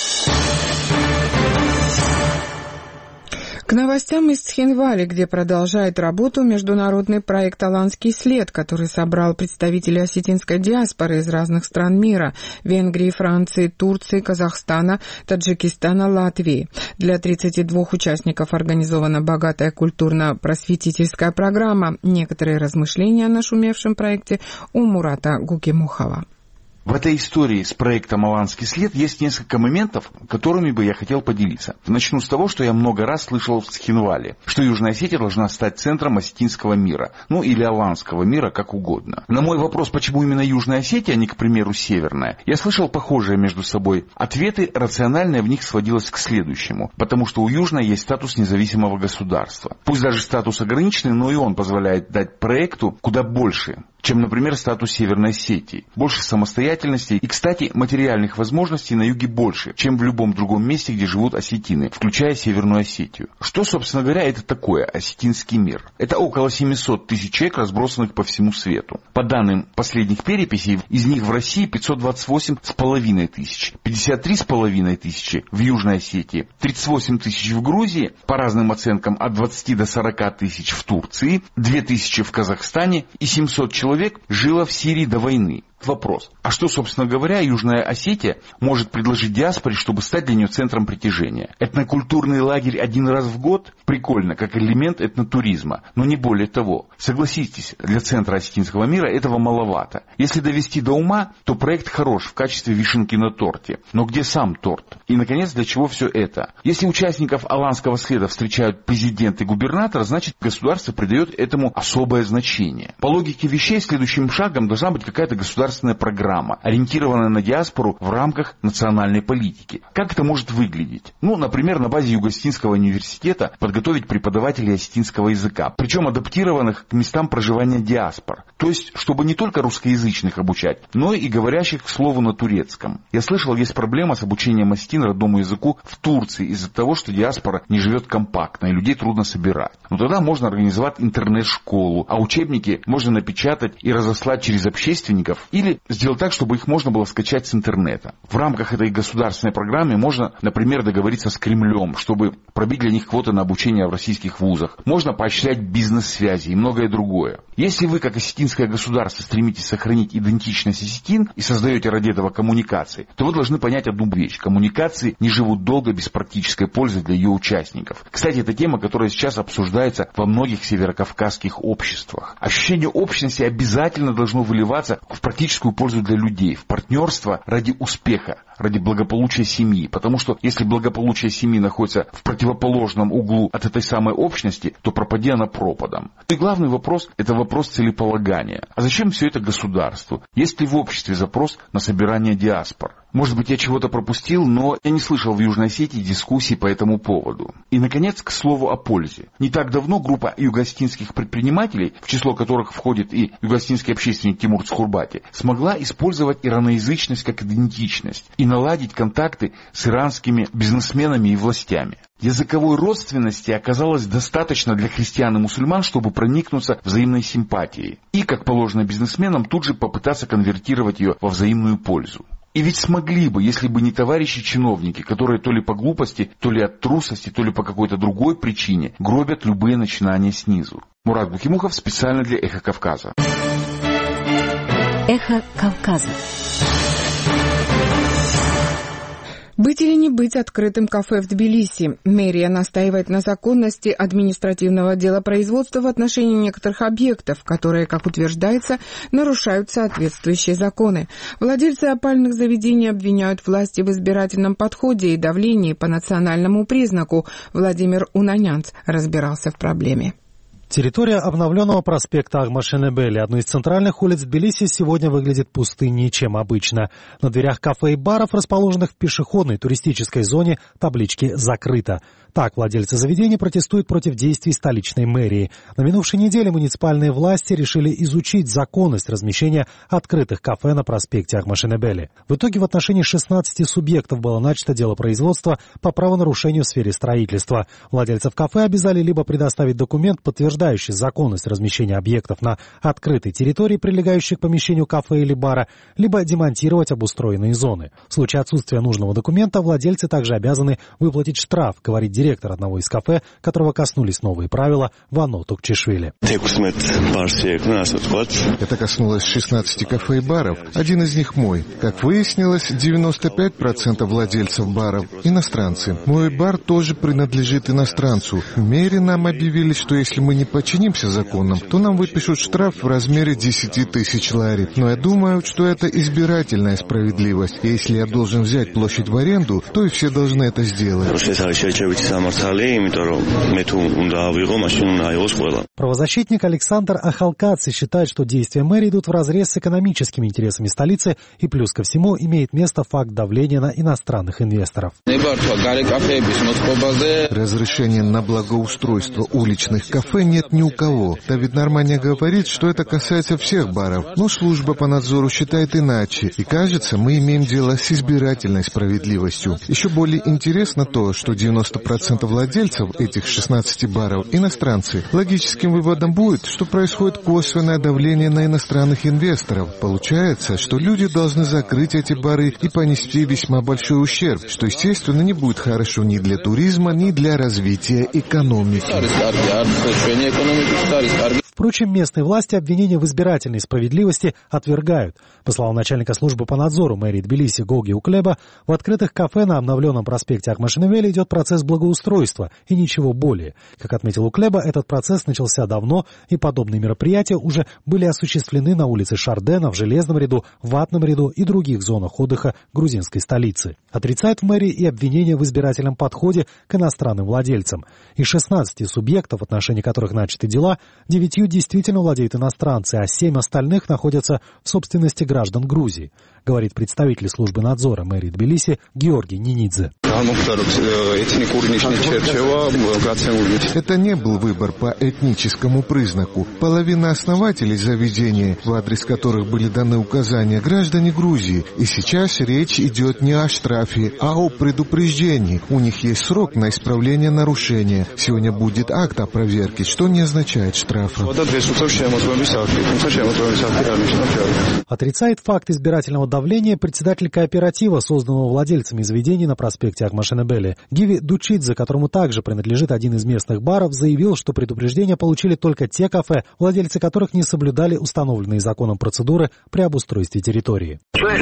К новостям из Цхинвали, где продолжает работу международный проект «Аланский след», который собрал представителей осетинской диаспоры из разных стран мира – Венгрии, Франции, Турции, Казахстана, Таджикистана, Латвии. Для 32 участников организована богатая культурно-просветительская программа. Некоторые размышления о нашумевшем проекте у Мурата Гукимухова. В этой истории с проектом «Аланский след» есть несколько моментов, которыми бы я хотел поделиться. Начну с того, что я много раз слышал в Цхинвале, что Южная Осетия должна стать центром осетинского мира, или аланского мира, как угодно. На мой вопрос, почему именно Южная Осетия, а не, к примеру, Северная, я слышал похожие между собой ответы, рациональное в них сводилось к следующему. Потому что у Южной есть статус независимого государства. Пусть даже статус ограниченный, но и он позволяет дать проекту куда больше, чем, например, статус Северной Осетии. Больше самостоятельности и, кстати, материальных возможностей на юге больше, чем в любом другом месте, где живут осетины, включая Северную Осетию. Что, собственно говоря, это такое осетинский мир? Это около 700 тысяч человек, разбросанных по всему свету. По данным последних переписей, из них в России 528,5 тысяч, 53,5 тысячи в Южной Осетии, 38 тысяч в Грузии, по разным оценкам от 20 до 40 тысяч в Турции, 2 тысячи в Казахстане и 700 человек жило в Сирии до войны. Вопрос. А что, собственно говоря, Южная Осетия может предложить диаспоре, чтобы стать для нее центром притяжения? Этнокультурный лагерь один раз в год? Прикольно, как элемент этнотуризма, но не более того. Согласитесь, для центра осетинского мира этого маловато. Если довести до ума, то проект хорош в качестве вишенки на торте. Но где сам торт? И, наконец, для чего все это? Если участников Аланского следа встречают президент и губернатор, значит, государство придает этому особое значение. По логике вещей, следующим шагом должна быть какая-то государственная программа, ориентированная на диаспору в рамках национальной политики. Как это может выглядеть? Например, на базе Юго-Осетинского университета подготовить преподавателей осетинского языка, причем адаптированных к местам проживания диаспор. То есть, чтобы не только русскоязычных обучать, но и говорящих, к слову, на турецком. Я слышал, есть проблема с обучением осетин родному языку в Турции из-за того, что диаспора не живет компактно и людей трудно собирать. Но тогда можно организовать интернет-школу, а учебники можно напечатать и разослать через общественников или сделать так, чтобы их можно было скачать с интернета. В рамках этой государственной программы можно, например, договориться с Кремлем, чтобы пробить для них квоты на обучение в российских вузах. Можно поощрять бизнес-связи и многое другое. Если вы, как осетинское государство, стремитесь сохранить идентичность осетин и создаете ради этого коммуникации, то вы должны понять одну вещь. Коммуникации не живут долго без практической пользы для ее участников. Кстати, это тема, которая сейчас обсуждается во многих северокавказских обществах. Ощущение общности обязательно должно выливаться в практическую пользу для людей, в партнерство ради успеха, ради благополучия семьи. Потому что если благополучие семьи находится в противоположном углу от этой самой общности, то пропади она пропадом. И главный вопрос – это вопрос целеполагания. А зачем все это государству? Есть ли в обществе запрос на собирание диаспор? Может быть, я чего-то пропустил, но я не слышал в Южной Осетии дискуссий по этому поводу. И, наконец, к слову о пользе. Не так давно группа юго-осетинских предпринимателей, в число которых входит и юго-осетинский общественник Тимур Цхурбати, смогла использовать ираноязычность как идентичность и наладить контакты с иранскими бизнесменами и властями. Языковой родственности оказалось достаточно для христиан и мусульман, чтобы проникнуться взаимной симпатией. И, как положено бизнесменам, тут же попытаться конвертировать ее во взаимную пользу. И ведь смогли бы, если бы не товарищи-чиновники, которые то ли по глупости, то ли от трусости, то ли по какой-то другой причине гробят любые начинания снизу. Мурат Бухимухов специально для «Эхо Кавказа». «Эхо Кавказа». Быть или не быть открытым кафе в Тбилиси? Мэрия настаивает на законности административного делопроизводства в отношении некоторых объектов, которые, как утверждается, нарушают соответствующие законы. Владельцы опальных заведений обвиняют власти в избирательном подходе и давлении по национальному признаку. Владимир Унанянц разбирался в проблеме. Территория обновленного проспекта Агмашенебели, одной из центральных улиц Тбилиси, сегодня выглядит пустыннее, чем обычно. На дверях кафе и баров, расположенных в пешеходной туристической зоне, таблички «Закрыто». Так владельцы заведений протестуют против действий столичной мэрии. На минувшей неделе муниципальные власти решили изучить законность размещения открытых кафе на проспекте Агмашенебели. В итоге в отношении 16 субъектов было начато дело производства по правонарушению в сфере строительства. Владельцев кафе обязали либо предоставить документ, подтверждающий законность размещения объектов на открытой территории, прилегающей к помещению кафе или бара, либо демонтировать обустроенные зоны. В случае отсутствия нужного документа владельцы также обязаны выплатить штраф, говорит директор одного из кафе, которого коснулись новые правила, Вано Тукчишвили. Это коснулось 16 кафе и баров. Один из них мой. Как выяснилось, 95% владельцев баров – иностранцы. Мой бар тоже принадлежит иностранцу. В мэре нам объявили, что если мы не подчинимся законам, то нам выпишут штраф в размере 10 тысяч лари. Но я думаю, что это избирательная справедливость. И если я должен взять площадь в аренду, то и все должны это сделать. Правозащитник Александр Ахалкадзе считает, что действия мэрии идут вразрез с экономическими интересами столицы и плюс ко всему имеет место факт давления на иностранных инвесторов. Разрешения на благоустройство уличных кафе нет ни у кого. Давид Нормания говорит, что это касается всех баров, но служба по надзору считает иначе. И кажется, мы имеем дело с избирательной справедливостью. Еще более интересно то, что 90% владельцев этих 16 баров иностранцы. Логическим выводом будет, что происходит косвенное давление на иностранных инвесторов. Получается, что люди должны закрыть эти бары и понести весьма большой ущерб, что, естественно, не будет хорошо ни для туризма, ни для развития экономики. Впрочем, местные власти обвинения в избирательной справедливости отвергают. По словам начальника службы по надзору мэрии Тбилиси Гоги Уклеба, в открытых кафе на обновленном проспекте Ахмашиневели идет процесс благоустройства и ничего более. Как отметил Уклеба, этот процесс начался давно, и подобные мероприятия уже были осуществлены на улице Шардена, в Железном ряду, в Ватном ряду и других зонах отдыха грузинской столицы. Отрицают в мэрии и обвинения в избирательном подходе к иностранным владельцам. Из 16 субъектов, в отношении которых начаты дела, 9 действительно владеют иностранцы, а 7 остальных находятся в собственности граждан Грузии, говорит представитель службы надзора мэрии Тбилиси Георгий Нинидзе. Это не был выбор по этническому признаку. Половина основателей заведения, в адрес которых были даны указания, граждане Грузии. И сейчас речь идет не о штрафе, а о предупреждении. У них есть срок на исправление нарушения. Сегодня будет акт о проверке, что не означает штрафа. Отрицает факт избирательного давления председатель кооператива, созданного владельцами заведений на проспекте Ахмашинебели. Гиви Дучидзе, которому также принадлежит один из местных баров, заявил, что предупреждения получили только те кафе, владельцы которых не соблюдали установленные законом процедуры при обустройстве территории.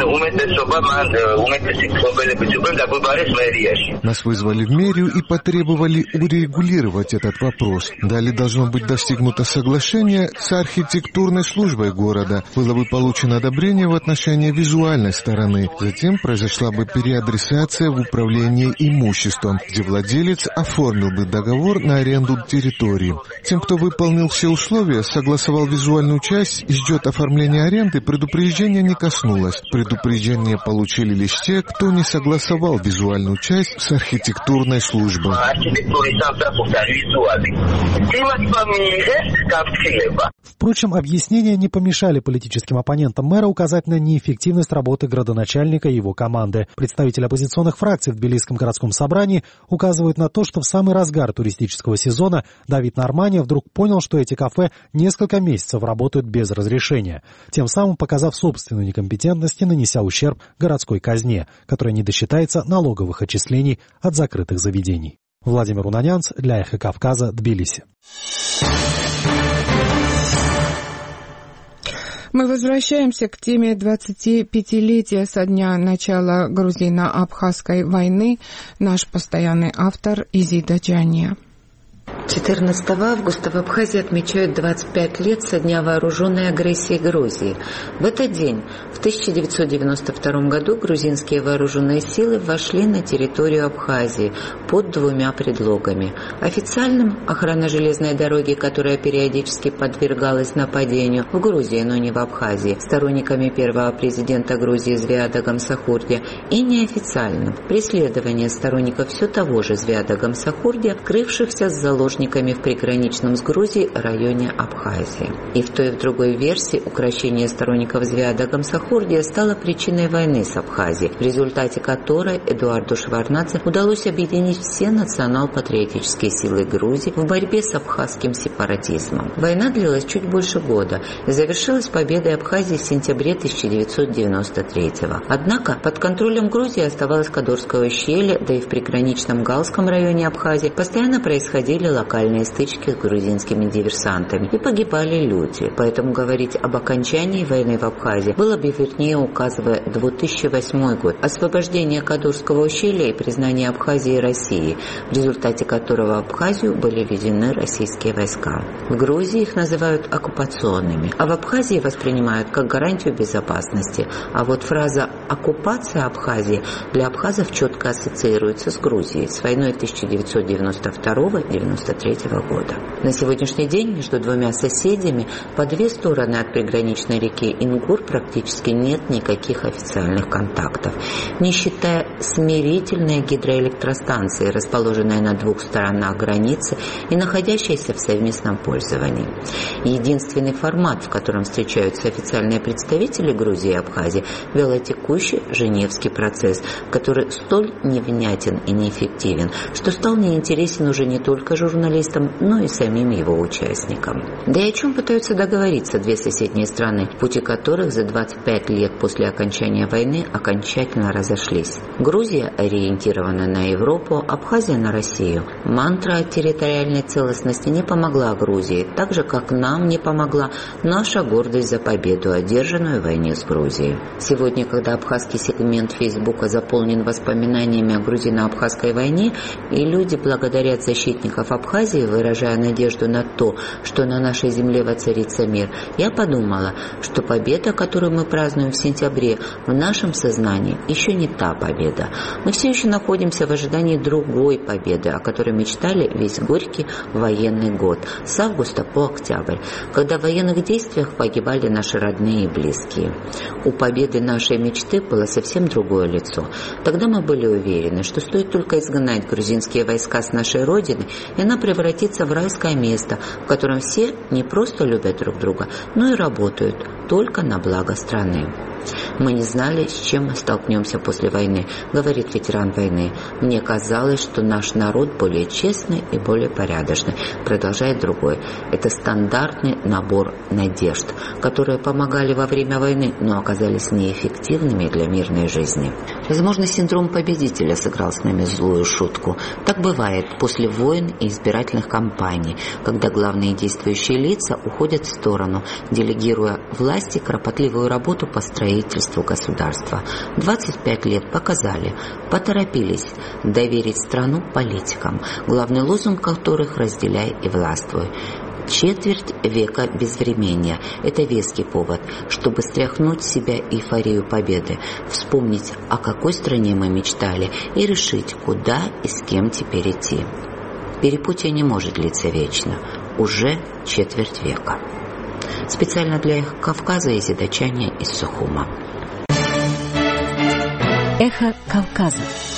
Нас вызвали в мэрию и потребовали урегулировать этот вопрос. Далее должно быть достигнуто соглашение с архитектурной службой города. Было бы получено одобрение в отношении визуальной стороны. Затем произошла бы переадресация в управление имуществом, где владелец оформил бы договор на аренду территории. Тем, кто выполнил все условия, согласовал визуальную часть и ждет оформления аренды, предупреждения не коснулось. Предупреждение получили лишь те, кто не согласовал визуальную часть с архитектурной службой. Впрочем, объяснения не помешали политическим оппонентам мэра указать на неэффективность работы градоначальника и его команды. Представители оппозиционных фракций в Тбилисском городском собрании указывают на то, что в самый разгар туристического сезона Давид Нормания вдруг понял, что эти кафе несколько месяцев работают без разрешения, тем самым показав собственную некомпетентность и нанеся ущерб городской казне, которая не досчитается налоговых отчислений от закрытых заведений. Владимир Унанянц для Эхо Кавказа, Тбилиси. Мы возвращаемся к теме 25-летия со дня начала грузино-абхазской войны. Наш постоянный автор Изида Джания. 14 августа в Абхазии отмечают 25 лет со дня вооруженной агрессии Грузии. В этот день, в 1992 году, грузинские вооруженные силы вошли на территорию Абхазии под двумя предлогами. Официальным – охрана железной дороги, которая периодически подвергалась нападению в Грузии, но не в Абхазии, сторонниками первого президента Грузии Звиада Гамсахурдия, и неофициальным – преследование сторонников все того же Звиада Гамсахурдия, крывшихся с заложниками в приграничном с Грузией районе Абхазии. И в той, и в другой версии укрощение сторонников Звиада Гамсахурдия стало причиной войны с Абхазией, в результате которой Эдуарду Шеварднадзе удалось объединить все национал-патриотические силы Грузии в борьбе с абхазским сепаратизмом. Война длилась чуть больше года и завершилась победой Абхазии в сентябре 1993-го. Однако под контролем Грузии оставалось Кадорское ущелье, да и в приграничном Галском районе Абхазии постоянно происходили локальные локальные стычки с грузинскими диверсантами, и погибали люди. Поэтому говорить об окончании войны в Абхазии было бы вернее, указывая 2008 год, освобождение Кадурского ущелья и признание Абхазии Россией, в результате которого в Абхазию были введены российские войска. В Грузии их называют оккупационными, а в Абхазии воспринимают как гарантию безопасности. А вот фраза «оккупация Абхазии» для абхазов четко ассоциируется с Грузией, с войной 1992-1993 года. На сегодняшний день между двумя соседями по две стороны от приграничной реки Ингур практически нет никаких официальных контактов, не считая смирительной гидроэлектростанции, расположенной на двух сторонах границы и находящейся в совместном пользовании. Единственный формат, в котором встречаются официальные представители Грузии и Абхазии, вялотекущий Женевский процесс, который столь невнятен и неэффективен, что стал неинтересен уже не только журналистам, но и самим его участникам. Да и о чем пытаются договориться две соседние страны, пути которых за 25 лет после окончания войны окончательно разошлись. Грузия ориентирована на Европу, Абхазия на Россию. Мантра о территориальной целостности не помогла Грузии, так же, как нам не помогла наша гордость за победу, одержанную в войне с Грузией. Сегодня, когда абхазский сегмент Фейсбука заполнен воспоминаниями о грузино-абхазской войне, и люди благодарят защитников Абхазии, выражая надежду на то, что на нашей земле воцарится мир, я подумала, что победа, которую мы празднуем в сентябре, в нашем сознании еще не та победа. Мы все еще находимся в ожидании другой победы, о которой мечтали весь горький военный год, с августа по октябрь, когда в военных действиях погибали наши родные и близкие. У победы нашей мечты было совсем другое лицо. Тогда мы были уверены, что стоит только изгнать грузинские войска с нашей родины, и она превратится в райское место, в котором все не просто любят друг друга, но и работают только на благо страны. Мы не знали, с чем мы столкнемся после войны, говорит ветеран войны. Мне казалось, что наш народ более честный и более порядочный, продолжает другой. Это стандартный набор надежд, которые помогали во время войны, но оказались неэффективными для мирной жизни. Возможно, синдром победителя сыграл с нами злую шутку. Так бывает после войн и избирательных кампаний, когда главные действующие лица уходят в сторону, делегируя власти кропотливую работу по строительству государства. 25 лет показали, поторопились доверить страну политикам, главный лозунг которых «разделяй и властвуй». Четверть века безвременья – это веский повод, чтобы стряхнуть с себя эйфорию победы, вспомнить, о какой стране мы мечтали, и решить, куда и с кем теперь идти. Перепутье не может длиться вечно. Уже четверть века. Специально для «Эхо Кавказа» и задачания из Сухума. Эхо Кавказа.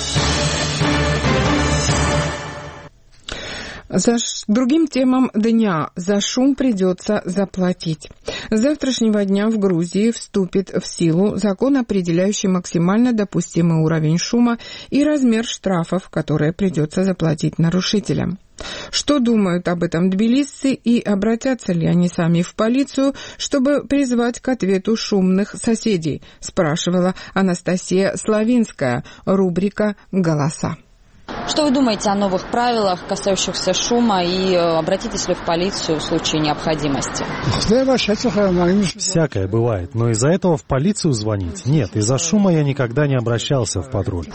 За другим темам дня за шум придется заплатить. С завтрашнего дня в Грузии вступит в силу закон, определяющий максимально допустимый уровень шума и размер штрафов, которые придется заплатить нарушителям. Что думают об этом тбилисцы и обратятся ли они сами в полицию, чтобы призвать к ответу шумных соседей, спрашивала Анастасия Славинская, рубрика «Голоса». Что вы думаете о новых правилах, касающихся шума, и обратитесь ли в полицию в случае необходимости? Всякое бывает, но из-за этого в полицию звонить? Нет, из-за шума я никогда не обращался в патруль.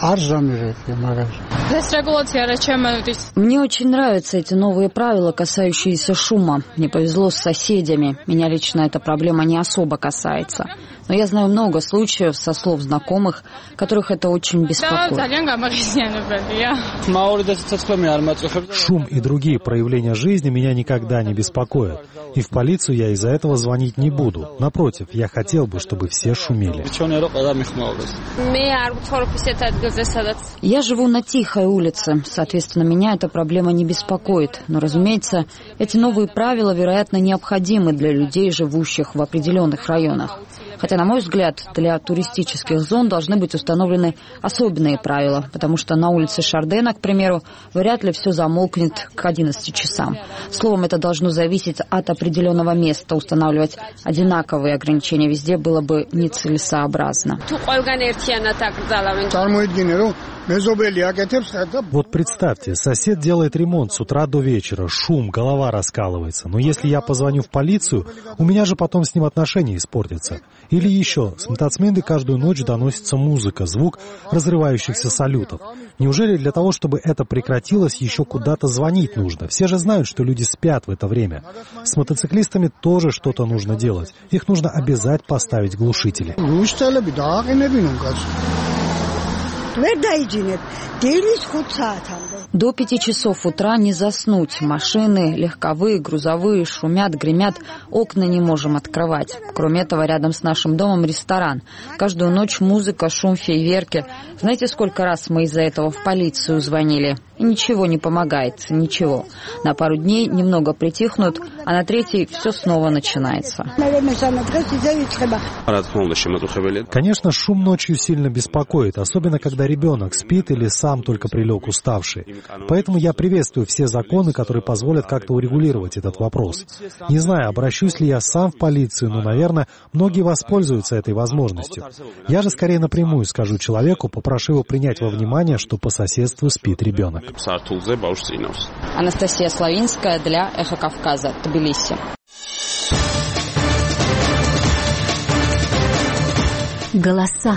Мне очень нравятся эти новые правила, касающиеся шума. Мне повезло с соседями. Меня лично эта проблема не особо касается. Но я знаю много случаев со слов знакомых, которых это очень беспокоит. Шум и другие проявления жизни меня никогда не беспокоят. И в полицию я из-за этого звонить не буду. Напротив, я хотел бы, чтобы все шумели. Я живу на тихой улице, соответственно, меня эта проблема не беспокоит. Но, разумеется, эти новые правила, вероятно, необходимы для людей, живущих в определенных районах. Хотя, на мой взгляд, для туристических зон должны быть установлены особенные правила, потому что на улице Шардена, к примеру, вряд ли все замолкнет к 11 часам. Словом, это должно зависеть от определенного места. Устанавливать одинаковые ограничения везде было бы нецелесообразно. Вот представьте, сосед делает ремонт с утра до вечера, шум, голова раскалывается. Но если я позвоню в полицию, у меня же потом с ним отношения испортятся. Или еще, с Мтацменды каждую ночь доносится музыка, звук разрывающихся салютов. Неужели для того, чтобы это прекратилось, еще куда-то звонить нужно? Все же знают, что люди спят в это время. С мотоциклистами тоже что-то нужно делать. Их нужно обязать поставить глушители. До 5 часов утра не заснуть. Машины, легковые, грузовые, шумят, гремят. Окна не можем открывать. Кроме этого, рядом с нашим домом ресторан. Каждую ночь музыка, шум, фейерверки. Знаете, сколько раз мы из-за этого в полицию звонили? И ничего не помогает, ничего. На пару дней немного притихнут, а на третий все снова начинается. Конечно, шум ночью сильно беспокоит, особенно когда ребенок спит или сам только прилег уставший. Поэтому я приветствую все законы, которые позволят как-то урегулировать этот вопрос. Не знаю, обращусь ли я сам в полицию, но, наверное, многие воспользуются этой возможностью. Я же скорее напрямую скажу человеку, попрошу его принять во внимание, что по соседству спит ребенок. Анастасия Славинская для «Эхо Кавказа», Тбилиси. Голоса.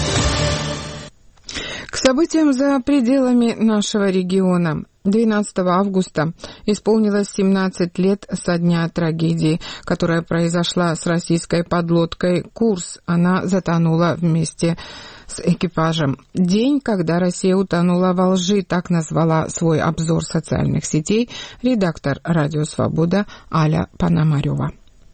К событиям за пределами нашего региона. 12 августа исполнилось 17 лет со дня трагедии, которая произошла с российской подлодкой «Курск». Она затонула вместе с экипажем. День, когда Россия утонула во лжи, так назвала свой обзор социальных сетей редактор «Радио Свобода» Аля Пономарева.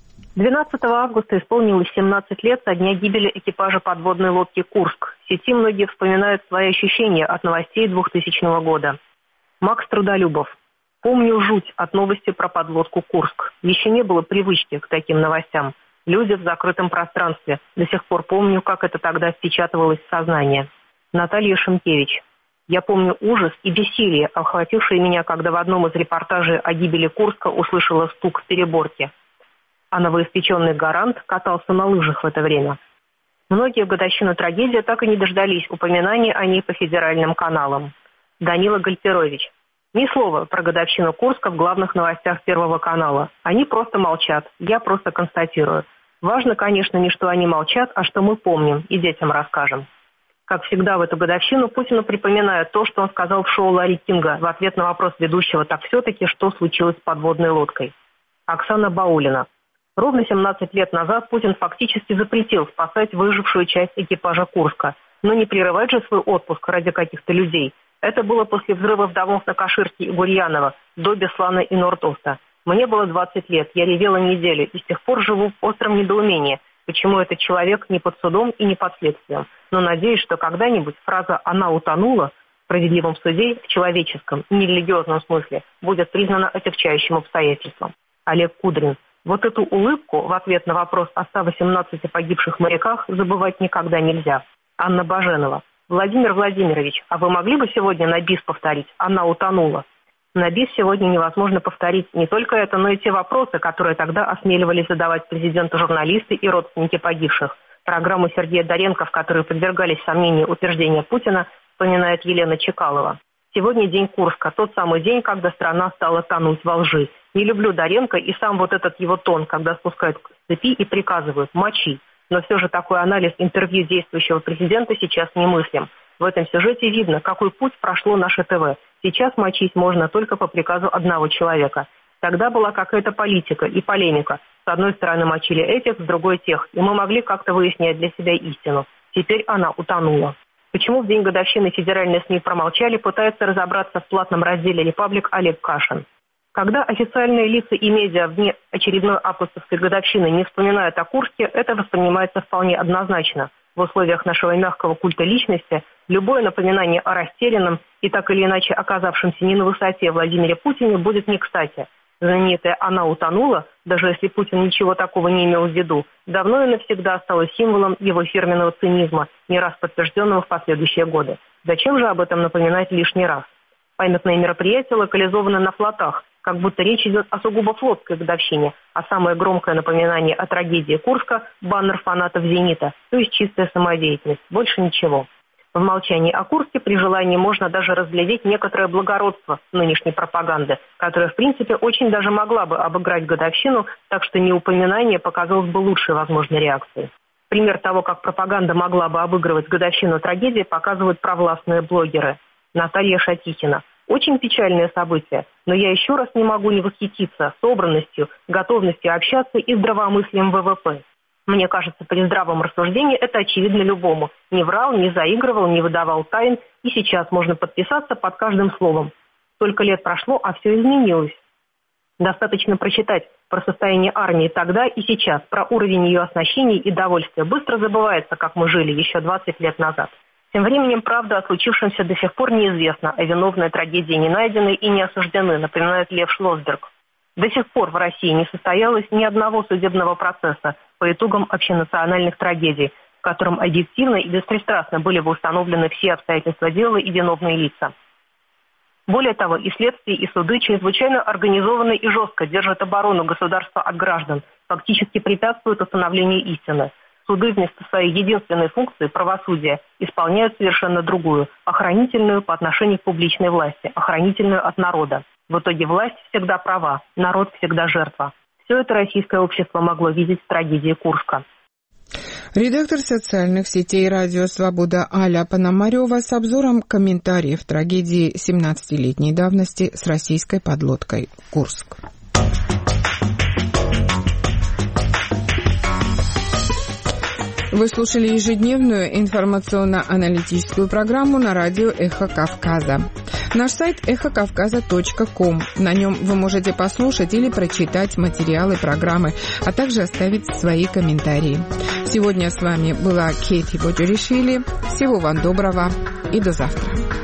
12 августа исполнилось 17 лет со дня гибели экипажа подводной лодки «Курск». В сети многие вспоминают свои ощущения от новостей 2000 года. Макс Трудолюбов. Помню жуть от новости про подлодку «Курск». Еще не было привычки к таким новостям. Люди в закрытом пространстве. До сих пор помню, как это тогда впечатывалось в сознание. Наталья Шимкевич. Я помню ужас и бессилие, охватившие меня, когда в одном из репортажей о гибели Курска услышала стук в переборке. А новоиспеченный гарант катался на лыжах в это время. Многие в годовщину трагедии так и не дождались упоминаний о ней по федеральным каналам. Данила Гальперович. Ни слова про годовщину Курска в главных новостях Первого канала. Они просто молчат, я просто констатирую. Важно, конечно, не что они молчат, а что мы помним и детям расскажем. Как всегда в эту годовщину Путину припоминают то, что он сказал в шоу Ларри Кинга в ответ на вопрос ведущего «Так все-таки, что случилось с подводной лодкой?» Оксана Баулина. Ровно 17 лет назад Путин фактически запретил спасать выжившую часть экипажа «Курска». Но не прерывать же свой отпуск ради каких-то людей. Это было после взрывов домов на Каширке и Гурьянова, до Беслана и Норд-Оста. Мне было 20 лет, я ревела неделю и с тех пор живу в остром недоумении, почему этот человек не под судом и не под следствием. Но надеюсь, что когда-нибудь фраза «она утонула» в справедливом суде в человеческом, нерелигиозном смысле будет признана отягчающим обстоятельством. Олег Кудрин. Вот эту улыбку в ответ на вопрос о 118 погибших моряках забывать никогда нельзя. Анна Баженова. Владимир Владимирович, а вы могли бы сегодня на бис повторить? Она утонула. На бис сегодня невозможно повторить не только это, но и те вопросы, которые тогда осмеливались задавать президенту журналисты и родственники погибших. Программу Сергея Доренко, в которой подвергались сомнению утверждения Путина, вспоминает Елена Чекалова. Сегодня день Курска, тот самый день, когда страна стала тонуть во лжи. Не люблю Доренко и сам вот этот его тон, когда спускают к цепи и приказывают «мочи». Но все же такой анализ интервью действующего президента сейчас немыслим. В этом сюжете видно, какой путь прошло наше ТВ. Сейчас мочить можно только по приказу одного человека. Тогда была какая-то политика и полемика. С одной стороны мочили этих, с другой тех. И мы могли как-то выяснять для себя истину. Теперь она утонула. Почему в день годовщины федеральные СМИ промолчали, пытается разобраться в платном разделе «Репаблик» Олег Кашин. Когда официальные лица и медиа в дни очередной августовской годовщины не вспоминают о Курске, это воспринимается вполне однозначно. В условиях нашего мягкого культа личности любое напоминание о растерянном и так или иначе оказавшемся не на высоте Владимире Путине будет не кстати. Знаменитая «она утонула», даже если Путин ничего такого не имел в виду, давно и навсегда осталась символом его фирменного цинизма, не раз подтвержденного в последующие годы. Зачем же об этом напоминать лишний раз? Памятные мероприятия локализованы на флотах, как будто речь идет о сугубо флотской годовщине, а самое громкое напоминание о трагедии Курска – баннер фанатов «Зенита», то есть чистая самодеятельность, больше ничего. В молчании о Курске при желании можно даже разглядеть некоторое благородство нынешней пропаганды, которая, в принципе, очень даже могла бы обыграть годовщину, так что неупоминание показалось бы лучшей возможной реакцией. Пример того, как пропаганда могла бы обыгрывать годовщину трагедии, показывают провластные блогеры. Наталья Шатихина. Очень печальное событие, но я еще раз не могу не восхититься собранностью, готовностью общаться и здравомыслием ВВП. Мне кажется, при здравом рассуждении это очевидно любому. Не врал, не заигрывал, не выдавал тайн, и сейчас можно подписаться под каждым словом. Столько лет прошло, а все изменилось. Достаточно прочитать про состояние армии тогда и сейчас, про уровень ее оснащения и довольствия. Быстро забывается, как мы жили еще 20 лет назад. Тем временем правда о случившемся до сих пор неизвестна, а виновные трагедии не найдены и не осуждены, напоминает Лев Шлосберг. До сих пор в России не состоялось ни одного судебного процесса по итогам общенациональных трагедий, в котором объективно и беспристрастно были бы установлены все обстоятельства дела и виновные лица. Более того, и следствие, и суды чрезвычайно организованно и жестко держат оборону государства от граждан, фактически препятствуют установлению истины. Суды вместо своей единственной функции правосудия исполняют совершенно другую, охранительную по отношению к публичной власти, охранительную от народа. В итоге власть всегда права, народ всегда жертва. Все это российское общество могло видеть в трагедии Курска. Редактор социальных сетей «Радио Свобода» Аля Пономарева с обзором комментариев трагедии 17-летней давности с российской подлодкой «Курск». Вы слушали ежедневную информационно-аналитическую программу на радио «Эхо Кавказа». Наш сайт эхокавказа.ком. На нем вы можете послушать или прочитать материалы программы, а также оставить свои комментарии. Сегодня с вами была Кейти Боджеришвили. Всего вам доброго и до завтра.